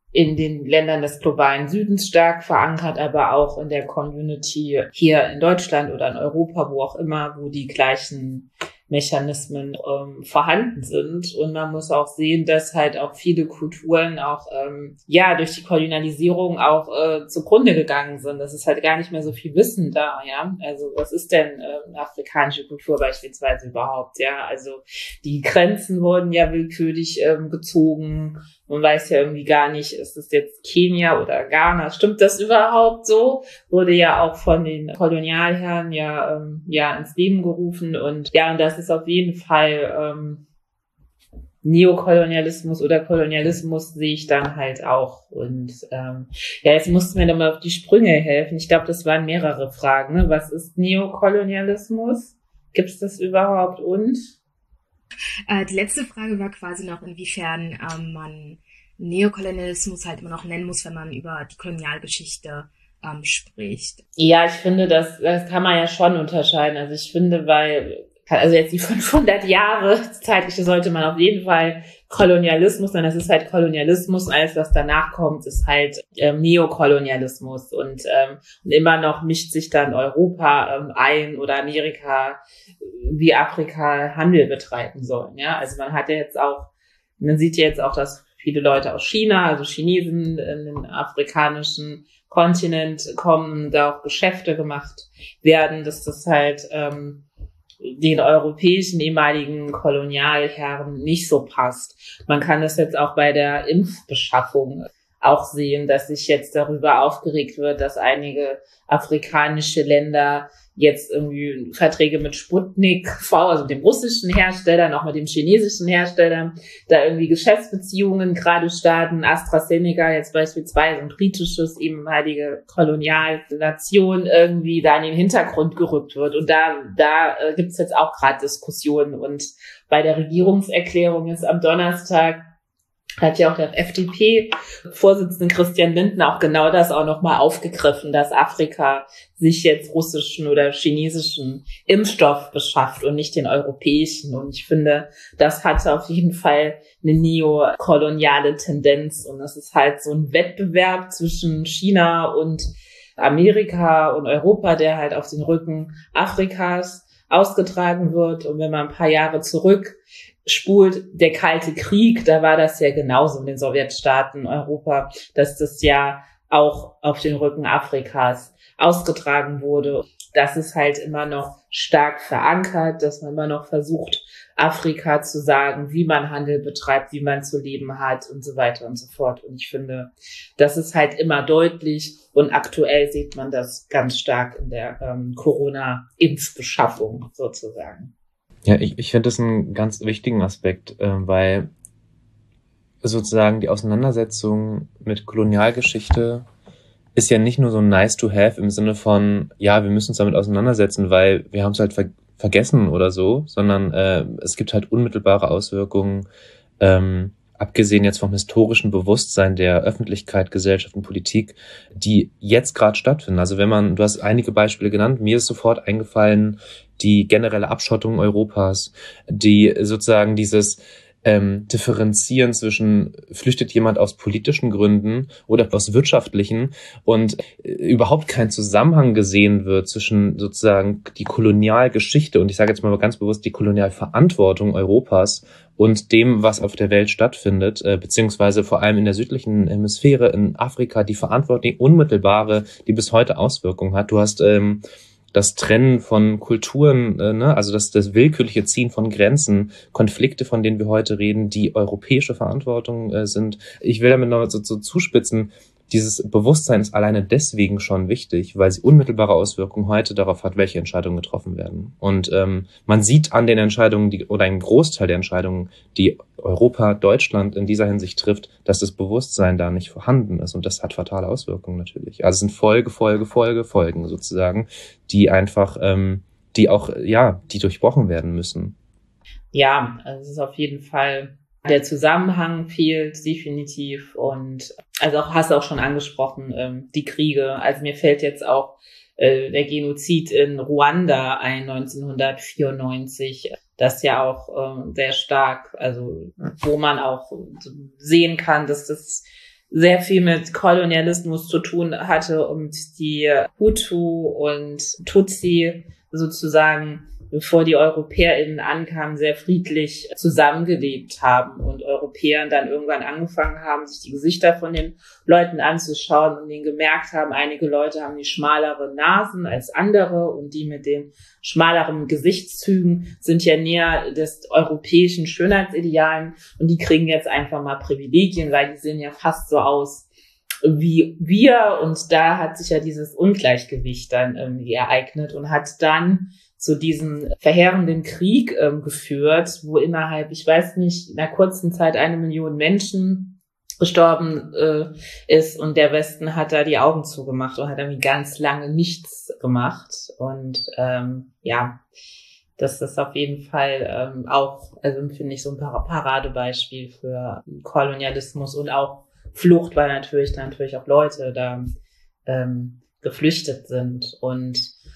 Speaker 2: in den Ländern des globalen Südens stark verankert, aber auch in der Community hier in Deutschland oder in Europa, wo auch immer, wo die gleichen Mechanismen ähm, vorhanden sind. Und man muss auch sehen, dass halt auch viele Kulturen auch ähm, ja durch die Kolonialisierung auch äh, zugrunde gegangen sind. Das ist halt gar nicht mehr so viel Wissen da, ja. Also was ist denn äh, afrikanische Kultur beispielsweise überhaupt, ja? Also die Grenzen wurden ja willkürlich ähm, gezogen. Man weiß ja irgendwie gar nicht, ist es jetzt Kenia oder Ghana? Stimmt das überhaupt so? Wurde ja auch von den Kolonialherren ja ähm, ja ins Leben gerufen. Und ja, und das ist auf jeden Fall ähm, Neokolonialismus oder Kolonialismus sehe ich dann halt auch. Und ähm, ja, jetzt musst du mir nochmal auf die Sprünge helfen. Ich glaube, das waren mehrere Fragen. Ne? Was ist Neokolonialismus? Gibt es das überhaupt und?
Speaker 4: Äh, die letzte Frage war quasi noch, inwiefern ähm, man Neokolonialismus halt immer noch nennen muss, wenn man über die Kolonialgeschichte ähm, spricht.
Speaker 2: Ja, ich finde, das, das kann man ja schon unterscheiden. Also ich finde, weil, also jetzt die fünfhundert Jahre zeitliche sollte man auf jeden Fall Kolonialismus nennen. Das ist halt Kolonialismus. Alles, was danach kommt, ist halt ähm, Neokolonialismus. Und, ähm, und immer noch mischt sich dann Europa ähm, ein oder Amerika, wie Afrika Handel betreiben sollen. Ja, also man hat ja jetzt auch, man sieht ja jetzt auch, dass viele Leute aus China, also Chinesen in den afrikanischen Kontinent kommen, da auch Geschäfte gemacht werden, dass das halt ähm, den europäischen ehemaligen Kolonialherren nicht so passt. Man kann das jetzt auch bei der Impfbeschaffung auch sehen, dass sich jetzt darüber aufgeregt wird, dass einige afrikanische Länder jetzt irgendwie Verträge mit Sputnik V, also dem russischen Hersteller, noch mit dem chinesischen Hersteller, da irgendwie Geschäftsbeziehungen gerade starten. AstraZeneca jetzt beispielsweise, ein britisches, ehemalige Kolonialnation, irgendwie da in den Hintergrund gerückt wird. Und da, da äh, gibt's jetzt auch gerade Diskussionen. Und bei der Regierungserklärung ist am Donnerstag hat ja auch der F D P-Vorsitzende Christian Lindner auch genau das auch nochmal aufgegriffen, dass Afrika sich jetzt russischen oder chinesischen Impfstoff beschafft und nicht den europäischen. Und ich finde, das hat auf jeden Fall eine neokoloniale Tendenz. Und das ist halt so ein Wettbewerb zwischen China und Amerika und Europa, der halt auf den Rücken Afrikas ausgetragen wird. Und wenn man ein paar Jahre zurück spult, der Kalte Krieg, da war das ja genauso in den Sowjetstaaten Europa, dass das ja auch auf den Rücken Afrikas ausgetragen wurde. Das ist halt immer noch stark verankert, dass man immer noch versucht, Afrika zu sagen, wie man Handel betreibt, wie man zu leben hat und so weiter und so fort. Und ich finde, das ist halt immer deutlich und aktuell sieht man das ganz stark in der ähm, Corona-Impfbeschaffung sozusagen.
Speaker 1: Ja, ich, ich finde das einen ganz wichtigen Aspekt, äh, weil sozusagen die Auseinandersetzung mit Kolonialgeschichte ist ja nicht nur so nice to have im Sinne von, ja, wir müssen uns damit auseinandersetzen, weil wir haben es halt ver- vergessen oder so, sondern äh, es gibt halt unmittelbare Auswirkungen, ähm, abgesehen jetzt vom historischen Bewusstsein der Öffentlichkeit, Gesellschaft und Politik, die jetzt gerade stattfinden. Also wenn man, du hast einige Beispiele genannt, mir ist sofort eingefallen, die generelle Abschottung Europas, die sozusagen dieses ähm, Differenzieren zwischen, flüchtet jemand aus politischen Gründen oder aus wirtschaftlichen und äh, überhaupt kein Zusammenhang gesehen wird zwischen sozusagen die Kolonialgeschichte und ich sage jetzt mal ganz bewusst die Kolonialverantwortung Europas und dem, was auf der Welt stattfindet, äh, beziehungsweise vor allem in der südlichen Hemisphäre, in Afrika, die Verantwortung, die unmittelbare, die bis heute Auswirkungen hat. Du hast ähm, das Trennen von Kulturen, äh, ne, also das, das willkürliche Ziehen von Grenzen, Konflikte, von denen wir heute reden, die europäische Verantwortung äh, sind. Ich will damit noch so, so zuspitzen, dieses Bewusstsein ist alleine deswegen schon wichtig, weil sie unmittelbare Auswirkungen heute darauf hat, welche Entscheidungen getroffen werden. Und ähm, man sieht an den Entscheidungen, die, oder einen Großteil der Entscheidungen, die Europa, Deutschland in dieser Hinsicht trifft, dass das Bewusstsein da nicht vorhanden ist. Und das hat fatale Auswirkungen natürlich. Also es sind Folge, Folge, Folge, Folgen sozusagen, die einfach, ähm, die auch, ja, die durchbrochen werden müssen.
Speaker 2: Ja, also es ist auf jeden Fall, der Zusammenhang fehlt definitiv und also auch hast du auch schon angesprochen, ähm, die Kriege. Also mir fällt jetzt auch äh, der Genozid in Ruanda ein neunzehnhundertvierundneunzig, das ja auch äh, sehr stark, also wo man auch sehen kann, dass das sehr viel mit Kolonialismus zu tun hatte und die Hutu und Tutsi sozusagen, bevor die EuropäerInnen ankamen, sehr friedlich zusammengelebt haben und Europäer dann irgendwann angefangen haben, sich die Gesichter von den Leuten anzuschauen und denen gemerkt haben, einige Leute haben die schmaleren Nasen als andere und die mit den schmaleren Gesichtszügen sind ja näher des europäischen Schönheitsidealen und die kriegen jetzt einfach mal Privilegien, weil die sehen ja fast so aus wie wir und da hat sich ja dieses Ungleichgewicht dann irgendwie ereignet und hat dann zu diesem verheerenden Krieg ähm, geführt, wo innerhalb, ich weiß nicht, in einer kurzen Zeit eine Million Menschen gestorben äh, ist und der Westen hat da die Augen zugemacht und hat irgendwie ganz lange nichts gemacht und ähm, ja, das ist auf jeden Fall ähm, auch, also finde ich so ein Paradebeispiel für Kolonialismus und auch Flucht, weil natürlich da natürlich auch Leute da ähm, geflüchtet sind und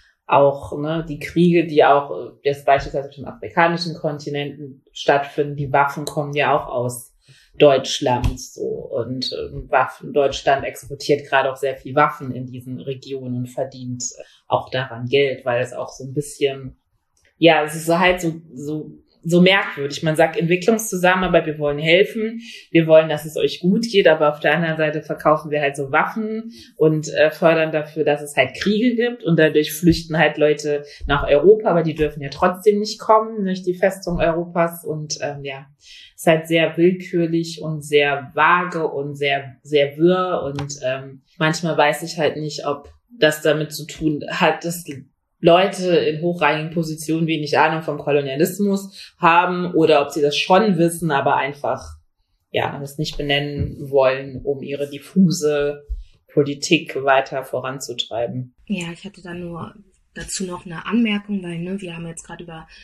Speaker 2: auch ne, die Kriege, die auch jetzt beispielsweise auf dem afrikanischen Kontinenten stattfinden, die Waffen kommen ja auch aus Deutschland so und äh, Waffen, Deutschland exportiert gerade auch sehr viel Waffen in diesen Regionen und verdient auch daran Geld, weil es auch so ein bisschen, ja, es ist so halt so so so merkwürdig. Man sagt Entwicklungszusammenarbeit, wir wollen helfen, wir wollen, dass es euch gut geht, aber auf der anderen Seite verkaufen wir halt so Waffen und äh, fördern dafür, dass es halt Kriege gibt und dadurch flüchten halt Leute nach Europa, aber die dürfen ja trotzdem nicht kommen durch die Festung Europas und ähm, ja, es ist halt sehr willkürlich und sehr vage und sehr, sehr wirr und ähm, manchmal weiß ich halt nicht, ob das damit zu tun hat, dass Leute in hochrangigen Positionen wenig Ahnung vom Kolonialismus haben oder ob sie das schon wissen, aber einfach ja das nicht benennen wollen, um ihre diffuse Politik weiter voranzutreiben.
Speaker 4: Ja, ich hatte da nur dazu noch eine Anmerkung, weil ne, wir haben jetzt gerade über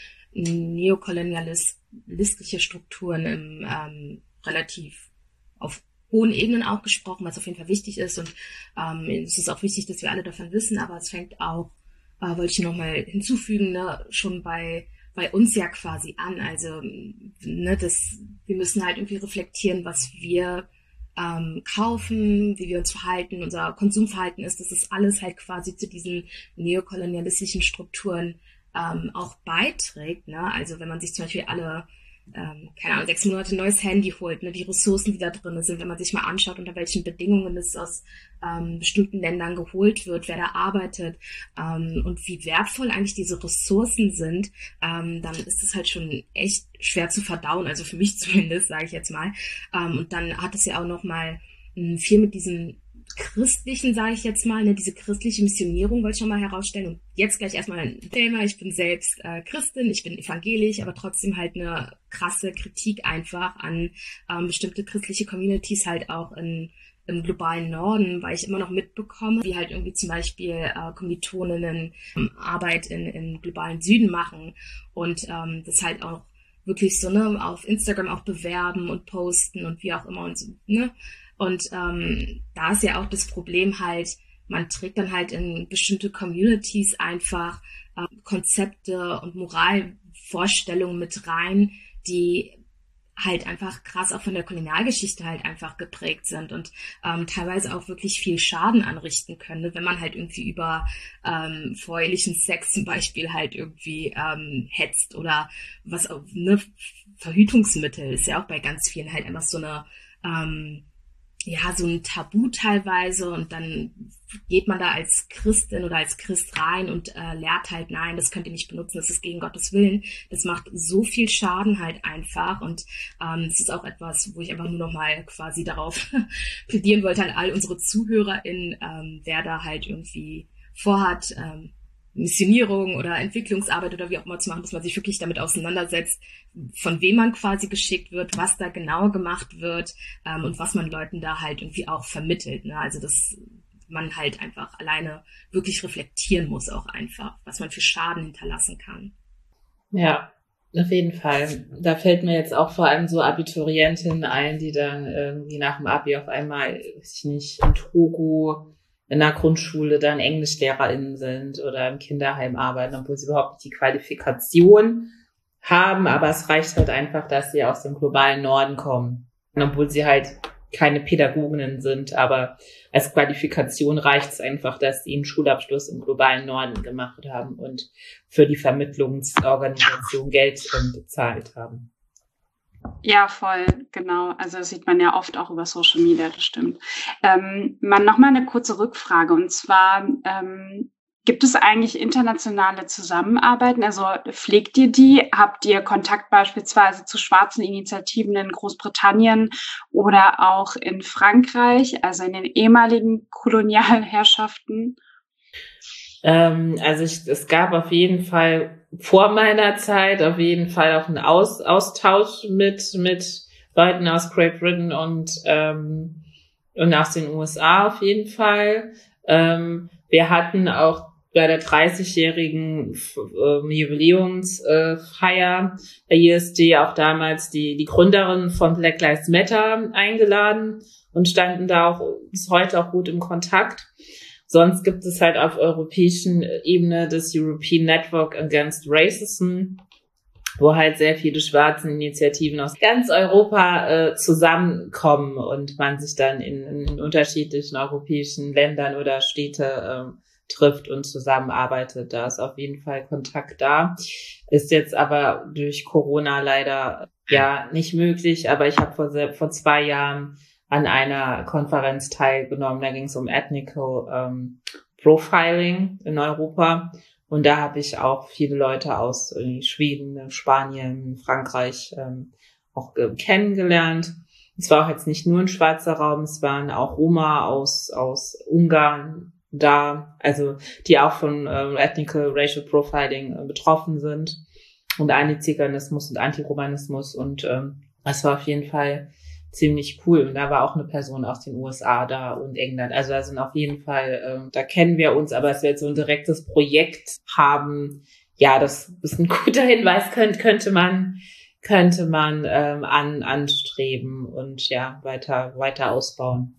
Speaker 4: neokolonialistische Strukturen im, ähm, relativ auf hohen Ebenen auch gesprochen, was auf jeden Fall wichtig ist und ähm, es ist auch wichtig, dass wir alle davon wissen, aber es fängt auch Äh, wollte ich nochmal hinzufügen, ne, schon bei bei uns ja quasi an. Also ne, das, wir müssen halt irgendwie reflektieren, was wir ähm, kaufen, wie wir uns verhalten, unser Konsumverhalten ist. Das ist alles halt quasi zu diesen neokolonialistischen Strukturen ähm, auch beiträgt. Ne? Also wenn man sich zum Beispiel alle Ähm, keine Ahnung, sechs Monate ein neues Handy holt, ne, die Ressourcen, die da drin sind, wenn man sich mal anschaut, unter welchen Bedingungen es aus ähm, bestimmten Ländern geholt wird, wer da arbeitet ähm, und wie wertvoll eigentlich diese Ressourcen sind, ähm, dann ist es halt schon echt schwer zu verdauen, also für mich zumindest, sage ich jetzt mal. Ähm, und dann hat es ja auch noch mal mh, viel mit diesen christlichen, sage ich jetzt mal, ne, diese christliche Missionierung wollte ich schon mal herausstellen. Und jetzt gleich erstmal ein Thema. Ich bin selbst äh, Christin, ich bin evangelisch, aber trotzdem halt eine krasse Kritik einfach an ähm, bestimmte christliche Communities halt auch in, im globalen Norden, weil ich immer noch mitbekomme, wie halt irgendwie zum Beispiel äh, Kommilitoninnen ähm, Arbeit in, im globalen Süden machen und ähm, das halt auch wirklich so ne auf Instagram auch bewerben und posten und wie auch immer und so, ne? Und ähm, da ist ja auch das Problem halt, man trägt dann halt in bestimmte Communities einfach äh, Konzepte und Moralvorstellungen mit rein, die halt einfach krass auch von der Kolonialgeschichte halt einfach geprägt sind und ähm, teilweise auch wirklich viel Schaden anrichten können, ne? Wenn man halt irgendwie über ähm, vorehelichen Sex zum Beispiel halt irgendwie ähm, hetzt oder was auch, ne, Verhütungsmittel ist ja auch bei ganz vielen halt einfach so eine ähm, ja, so ein Tabu teilweise und dann geht man da als Christin oder als Christ rein und äh, lehrt halt, nein, das könnt ihr nicht benutzen, das ist gegen Gottes Willen. Das macht so viel Schaden halt einfach und ähm, das ist auch etwas, wo ich einfach nur noch mal quasi darauf plädieren wollte an all unsere ZuhörerInnen, ähm, wer da halt irgendwie vorhat, ähm, Missionierung oder Entwicklungsarbeit oder wie auch immer zu machen, dass man sich wirklich damit auseinandersetzt, von wem man quasi geschickt wird, was da genau gemacht wird ähm, und was man Leuten da halt irgendwie auch vermittelt. Ne? Also dass man halt einfach alleine wirklich reflektieren muss auch einfach, was man für Schaden hinterlassen kann.
Speaker 2: Ja, auf jeden Fall. Da fällt mir jetzt auch vor allem so Abiturientinnen ein, die dann irgendwie nach dem Abi auf einmal, weiß ich nicht, in Togo in der Grundschule dann EnglischlehrerInnen sind oder im Kinderheim arbeiten, obwohl sie überhaupt nicht die Qualifikation haben, aber es reicht halt einfach, dass sie aus dem globalen Norden kommen. Und obwohl sie halt keine Pädagoginnen sind, aber als Qualifikation reicht es einfach, dass sie einen Schulabschluss im globalen Norden gemacht haben und für die Vermittlungsorganisation Geld ähm, bezahlt haben.
Speaker 3: Ja, voll, genau. Also das sieht man ja oft auch über Social Media, das stimmt. Ähm, mal nochmal eine kurze Rückfrage, und zwar ähm, gibt es eigentlich internationale Zusammenarbeiten? Also pflegt ihr die? Habt ihr Kontakt beispielsweise zu schwarzen Initiativen in Großbritannien oder auch in Frankreich, also in den ehemaligen Kolonialherrschaften?
Speaker 2: Ähm, also ich, es gab auf jeden Fall vor meiner Zeit auf jeden Fall auch einen Aus, Austausch mit mit Leuten aus Great Britain und ähm, und aus den U S A auf jeden Fall. Ähm, wir hatten auch bei der dreißigjährigen äh, Jubiläumsfeier bei I S D auch damals die die Gründerin von Black Lives Matter eingeladen und standen da auch bis heute auch gut im Kontakt. Sonst gibt es halt auf europäischen Ebene das European Network Against Racism, wo halt sehr viele schwarze Initiativen aus ganz Europa äh, zusammenkommen und man sich dann in, in unterschiedlichen europäischen Ländern oder Städte äh, trifft und zusammenarbeitet. Da ist auf jeden Fall Kontakt da. Ist jetzt aber durch Corona leider ja nicht möglich, aber ich habe vor, vor zwei Jahren an einer Konferenz teilgenommen. Da ging es um Ethnical ähm, Profiling in Europa. Und da habe ich auch viele Leute aus äh, Schweden, Spanien, Frankreich ähm, auch äh, kennengelernt. Es war auch jetzt nicht nur ein schwarzer Raum, es waren auch Roma aus aus Ungarn da, also die auch von ähm, Ethnical Racial Profiling äh, betroffen sind. Und Antiziganismus und Antiromanismus. Und ähm, das war auf jeden Fall ziemlich cool. Und da war auch eine Person aus den U S A da und England. Also da sind auf jeden Fall, äh, da kennen wir uns, aber dass wir jetzt so ein direktes Projekt haben, ja, das ist ein guter Hinweis, könnte, könnte man, könnte man ähm, an, anstreben und ja, weiter, weiter ausbauen.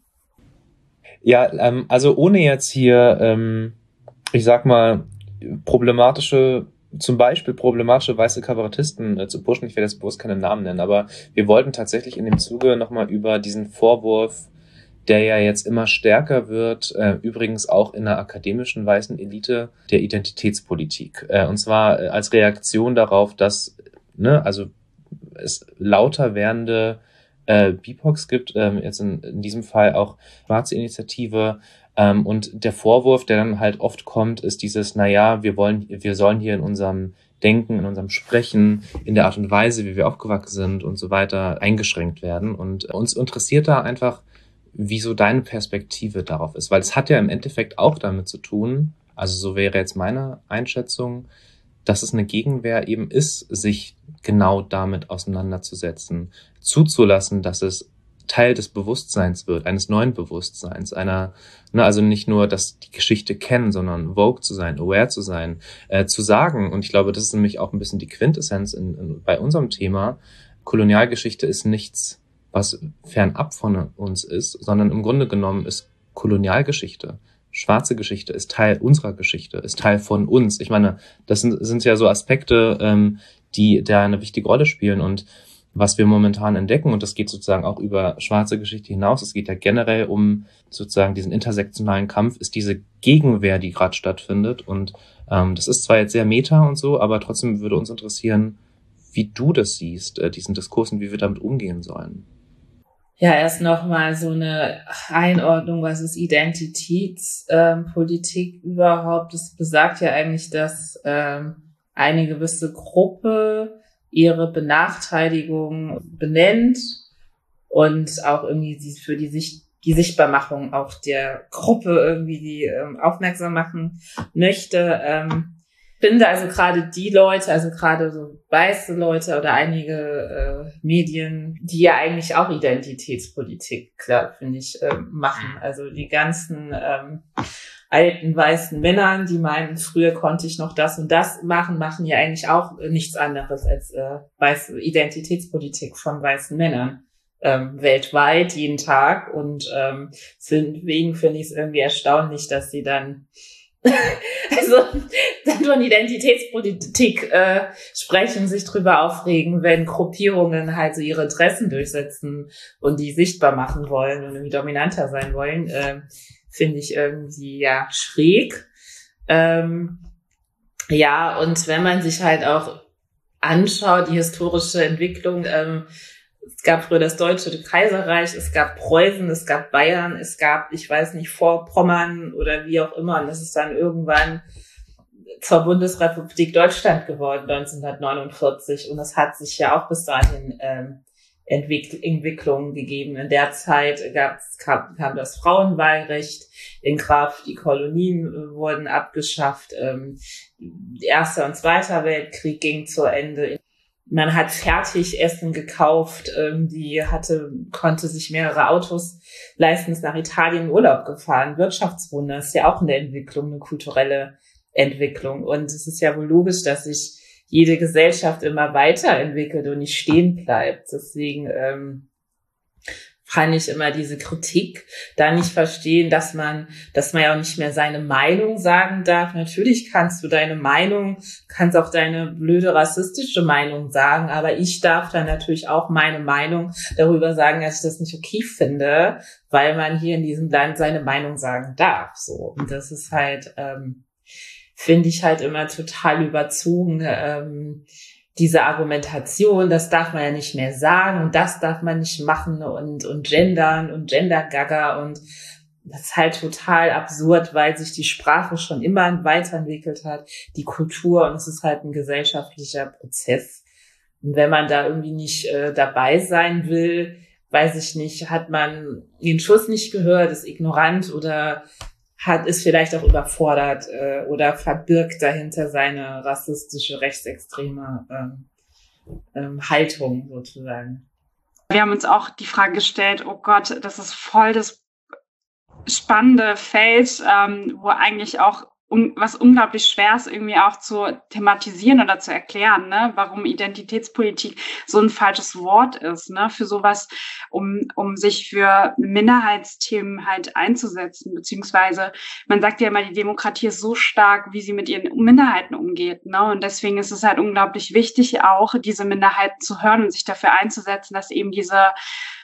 Speaker 1: Ja, ähm, also ohne jetzt hier, ähm, ich sag mal, problematische zum Beispiel problematische weiße Kabarettisten äh, zu pushen. Ich werde jetzt bewusst keine Namen nennen, aber wir wollten tatsächlich in dem Zuge nochmal über diesen Vorwurf, der ja jetzt immer stärker wird, äh, übrigens auch in der akademischen weißen Elite, der Identitätspolitik. Äh, und zwar äh, als Reaktion darauf, dass ne, also es lauter werdende äh, B I P O Cs gibt, äh, jetzt in, in diesem Fall auch schwarze Initiative. Ähm, und der Vorwurf, der dann halt oft kommt, ist dieses, naja, wir wollen, wir sollen hier in unserem Denken, in unserem Sprechen, in der Art und Weise, wie wir aufgewachsen sind und so weiter, eingeschränkt werden. Und uns interessiert da einfach, wieso deine Perspektive darauf ist. Weil es hat ja im Endeffekt auch damit zu tun, also so wäre jetzt meine Einschätzung, dass es eine Gegenwehr eben ist, sich genau damit auseinanderzusetzen, zuzulassen, dass es Teil des Bewusstseins wird, eines neuen Bewusstseins, einer, ne, also nicht nur, dass die Geschichte kennen, sondern vogue zu sein, aware zu sein, äh, zu sagen, und ich glaube, das ist nämlich auch ein bisschen die Quintessenz in, in, bei unserem Thema, Kolonialgeschichte ist nichts, was fernab von uns ist, sondern im Grunde genommen ist Kolonialgeschichte, schwarze Geschichte, ist Teil unserer Geschichte, ist Teil von uns. Ich meine, das sind, sind ja so Aspekte, ähm, die da eine wichtige Rolle spielen, und was wir momentan entdecken, und das geht sozusagen auch über schwarze Geschichte hinaus, es geht ja generell um sozusagen diesen intersektionalen Kampf, ist diese Gegenwehr, die gerade stattfindet. Und ähm, das ist zwar jetzt sehr meta und so, aber trotzdem würde uns interessieren, wie du das siehst, äh, diesen Diskurs, und wie wir damit umgehen sollen.
Speaker 2: Ja, erst nochmal so eine Einordnung, was ist Identitätspolitik ähm, überhaupt? Das besagt ja eigentlich, dass ähm, eine gewisse Gruppe ihre Benachteiligung benennt und auch irgendwie für die, Sicht, die Sichtbarmachung auch der Gruppe irgendwie die ähm, aufmerksam machen möchte. Ähm, finde also gerade die Leute, also gerade so weiße Leute oder einige äh, Medien, die ja eigentlich auch Identitätspolitik, klar, finde ich, äh, machen. Also die ganzen ähm, alten weißen Männern, die meinen, früher konnte ich noch das und das machen, machen ja eigentlich auch nichts anderes als äh, weiße Identitätspolitik von weißen Männern ähm, weltweit, jeden Tag. Und ähm, deswegen finde ich es irgendwie erstaunlich, dass sie dann Also dann von Identitätspolitik äh, sprechen, sich drüber aufregen, wenn Gruppierungen halt so ihre Interessen durchsetzen und die sichtbar machen wollen und irgendwie dominanter sein wollen, äh, finde ich irgendwie ja schräg. Ähm, ja, und wenn man sich halt auch anschaut, die historische Entwicklung, ähm, es gab früher das Deutsche Kaiserreich, es gab Preußen, es gab Bayern, es gab, ich weiß nicht, Vorpommern oder wie auch immer. Und das ist dann irgendwann zur Bundesrepublik Deutschland geworden, neunzehnhundertneunundvierzig. Und das hat sich ja auch bis dahin ähm, Entwick- Entwicklungen gegeben. In der Zeit gab's, kam, kam das Frauenwahlrecht in Kraft, die Kolonien äh, wurden abgeschafft, ähm, Erster und Zweiter Weltkrieg ging zu Ende. Man hat Fertigessen gekauft, ähm, die hatte, konnte sich mehrere Autos leisten, ist nach Italien in Urlaub gefahren. Wirtschaftswunder ist ja auch eine Entwicklung, eine kulturelle Entwicklung. Und es ist ja wohl logisch, dass sich jede Gesellschaft immer weiterentwickelt und nicht stehen bleibt. Deswegen ähm, kann ich immer diese Kritik da nicht verstehen, dass man, dass man ja auch nicht mehr seine Meinung sagen darf. Natürlich kannst du deine Meinung, kannst auch deine blöde rassistische Meinung sagen, aber ich darf dann natürlich auch meine Meinung darüber sagen, dass ich das nicht okay finde, weil man hier in diesem Land seine Meinung sagen darf. So, und das ist halt, ähm, finde ich halt immer total überzogen. Ähm, diese Argumentation, das darf man ja nicht mehr sagen und das darf man nicht machen und, und gendern und Gender-Gaga und das ist halt total absurd, weil sich die Sprache schon immer weiterentwickelt hat, die Kultur, und es ist halt ein gesellschaftlicher Prozess. Und wenn man da irgendwie nicht äh, dabei sein will, weiß ich nicht, hat man den Schuss nicht gehört, ist ignorant oder hat ist vielleicht auch überfordert äh, oder verbirgt dahinter seine rassistische, rechtsextreme ähm, ähm, Haltung sozusagen.
Speaker 3: Wir haben uns auch die Frage gestellt, oh Gott, das ist voll das spannende Feld, ähm, wo eigentlich auch un- was unglaublich schwer ist, irgendwie auch zu thematisieren oder zu erklären, ne? Warum Identitätspolitik so ein falsches Wort ist, ne? Für sowas, um um sich für Minderheitsthemen halt einzusetzen, beziehungsweise man sagt ja immer, die Demokratie ist so stark, wie sie mit ihren Minderheiten umgeht, ne? Und deswegen ist es halt unglaublich wichtig, auch diese Minderheiten zu hören und sich dafür einzusetzen, dass eben diese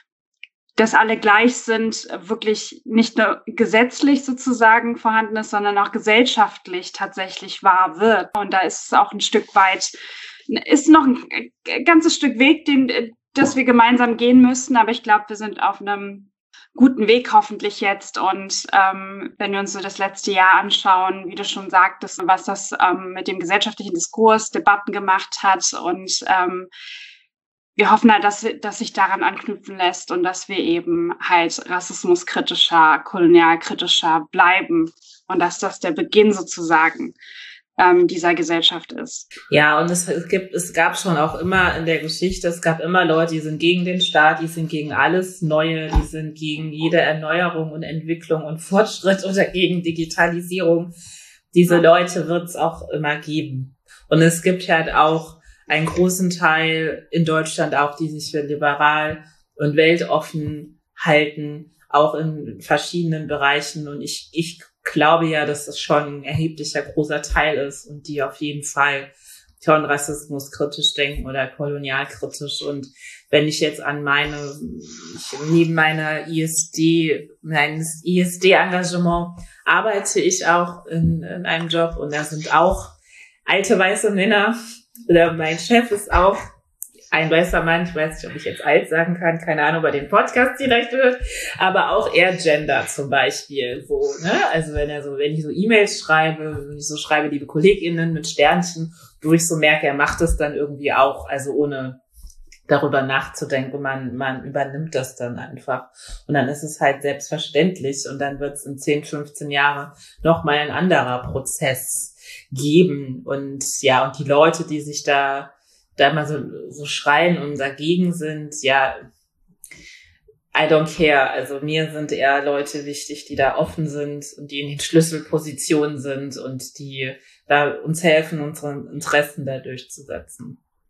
Speaker 3: dass alle gleich sind, wirklich nicht nur gesetzlich sozusagen vorhanden ist, sondern auch gesellschaftlich tatsächlich wahr wird. Und da ist es auch ein Stück weit, ist noch ein ganzes Stück Weg, den, das wir gemeinsam gehen müssten. Aber ich glaube, wir sind auf einem guten Weg hoffentlich jetzt. Und ähm, wenn wir uns so das letzte Jahr anschauen, wie du schon sagtest, was das ähm, mit dem gesellschaftlichen Diskurs, Debatten gemacht hat und ähm, wir hoffen halt, dass, dass sich daran anknüpfen lässt und dass wir eben halt rassismuskritischer, kolonialkritischer bleiben und dass das der Beginn sozusagen ähm, dieser Gesellschaft ist.
Speaker 2: Ja, und es, es gibt, es gab schon auch immer in der Geschichte, es gab immer Leute, die sind gegen den Staat, die sind gegen alles Neue, die sind gegen jede Erneuerung und Entwicklung und Fortschritt oder gegen Digitalisierung. Diese Leute wird es auch immer geben. Und es gibt halt auch einen großen Teil in Deutschland auch, die sich für liberal und weltoffen halten, auch in verschiedenen Bereichen. Und ich, ich glaube ja, dass das schon ein erheblicher großer Teil ist und die auf jeden Fall schon rassismuskritisch denken oder kolonialkritisch. Und wenn ich jetzt an meine, ich, neben meiner I S D, meines I S D-Engagement arbeite ich auch in, in einem Job und da sind auch alte weiße Männer. Oder mein Chef ist auch ein weißer Mann, ich weiß nicht, ob ich jetzt alt sagen kann, keine Ahnung, ob er den Podcast vielleicht hört, aber auch er Gender zum Beispiel, so, ne, also wenn er so, wenn ich so E-Mails schreibe, wenn ich so schreibe, liebe KollegInnen mit Sternchen, wo ich so merke, er macht es dann irgendwie auch, also ohne darüber nachzudenken, man, man übernimmt das dann einfach. Und dann ist es halt selbstverständlich und dann wird es in zehn, fünfzehn Jahren nochmal ein anderer Prozess geben. Und ja, und die Leute, die sich da, da immer so, so schreien und dagegen sind, ja, I don't care. Also mir sind eher Leute wichtig, die da offen sind und die in den Schlüsselpositionen sind und die da uns helfen, unsere Interessen da durchzusetzen.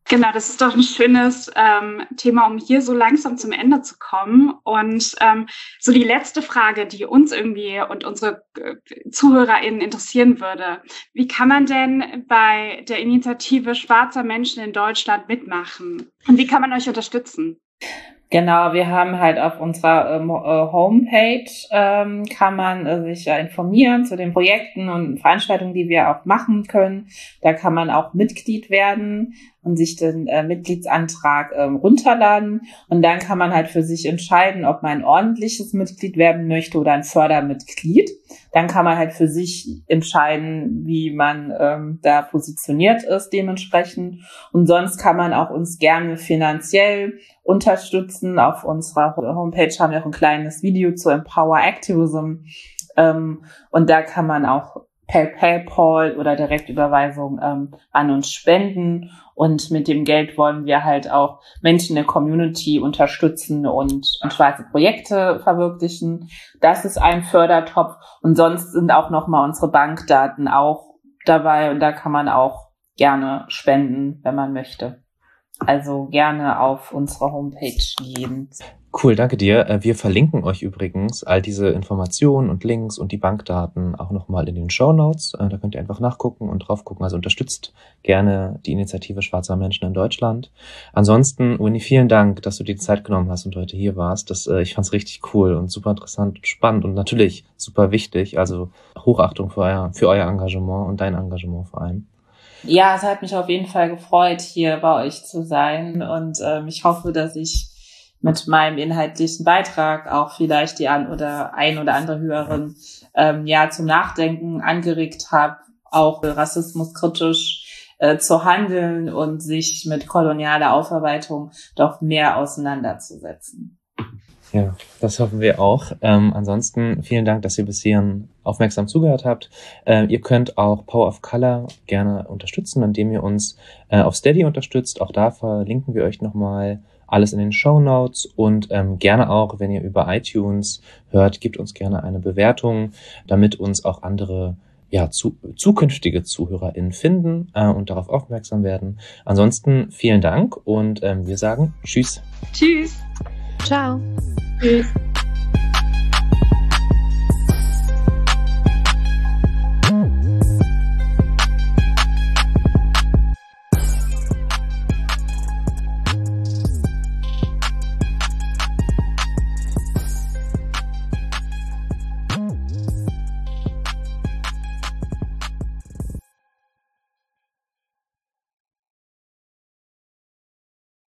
Speaker 3: Genau, das ist doch ein schönes ähm, Thema, um hier so langsam zum Ende zu kommen. Und ähm, so die letzte Frage, die uns irgendwie und unsere äh, ZuhörerInnen interessieren würde. Wie kann man denn bei der Initiative Schwarzer Menschen in Deutschland mitmachen? Und wie kann man euch unterstützen?
Speaker 2: Genau, wir haben halt auf unserer ähm, Homepage ähm, kann man äh, sich ja informieren zu den Projekten und Veranstaltungen, die wir auch machen können. Da kann man auch Mitglied werden und sich den äh, Mitgliedsantrag ähm, runterladen. Und dann kann man halt für sich entscheiden, ob man ein ordentliches Mitglied werden möchte oder ein Fördermitglied. Dann kann man halt für sich entscheiden, wie man ähm, da positioniert ist dementsprechend. Und sonst kann man auch uns gerne finanziell unterstützen. Auf unserer Homepage haben wir auch ein kleines Video zu Empower Activism. Ähm, und da kann man auch per PayPal oder Direktüberweisung ähm, an uns spenden. Und mit dem Geld wollen wir halt auch Menschen in der Community unterstützen und, und schwarze Projekte verwirklichen. Das ist ein Fördertopf. Und sonst sind auch nochmal unsere Bankdaten auch dabei. Und da kann man auch gerne spenden, wenn man möchte. Also gerne auf unsere Homepage gehen.
Speaker 1: Cool, danke dir. Wir verlinken euch übrigens all diese Informationen und Links und die Bankdaten auch nochmal in den Shownotes. Da könnt ihr einfach nachgucken und drauf gucken. Also unterstützt gerne die Initiative Schwarzer Menschen in Deutschland. Ansonsten, Winnie, vielen Dank, dass du dir die Zeit genommen hast und heute hier warst. Das, ich fand's richtig cool und super interessant und spannend und natürlich super wichtig. Also Hochachtung für euer, für euer Engagement und dein Engagement vor allem.
Speaker 2: Ja, es hat mich auf jeden Fall gefreut, hier bei euch zu sein. Und ähm, ich hoffe, dass ich mit meinem inhaltlichen Beitrag auch vielleicht die an oder ein oder andere Hörerin ähm, ja zum Nachdenken angeregt habe, auch rassismuskritisch äh, zu handeln und sich mit kolonialer Aufarbeitung doch mehr auseinanderzusetzen.
Speaker 1: Ja, das hoffen wir auch. Ähm, ansonsten vielen Dank, dass ihr bis hierhin aufmerksam zugehört habt. Äh, ihr könnt auch Power of Color gerne unterstützen, indem ihr uns äh, auf Steady unterstützt. Auch da verlinken wir euch nochmal alles in den Shownotes und ähm, gerne auch, wenn ihr über iTunes hört, gebt uns gerne eine Bewertung, damit uns auch andere ja zu, zukünftige ZuhörerInnen finden äh, und darauf aufmerksam werden. Ansonsten vielen Dank und ähm, wir sagen Tschüss.
Speaker 3: Tschüss.
Speaker 4: Ciao.
Speaker 3: Tschüss.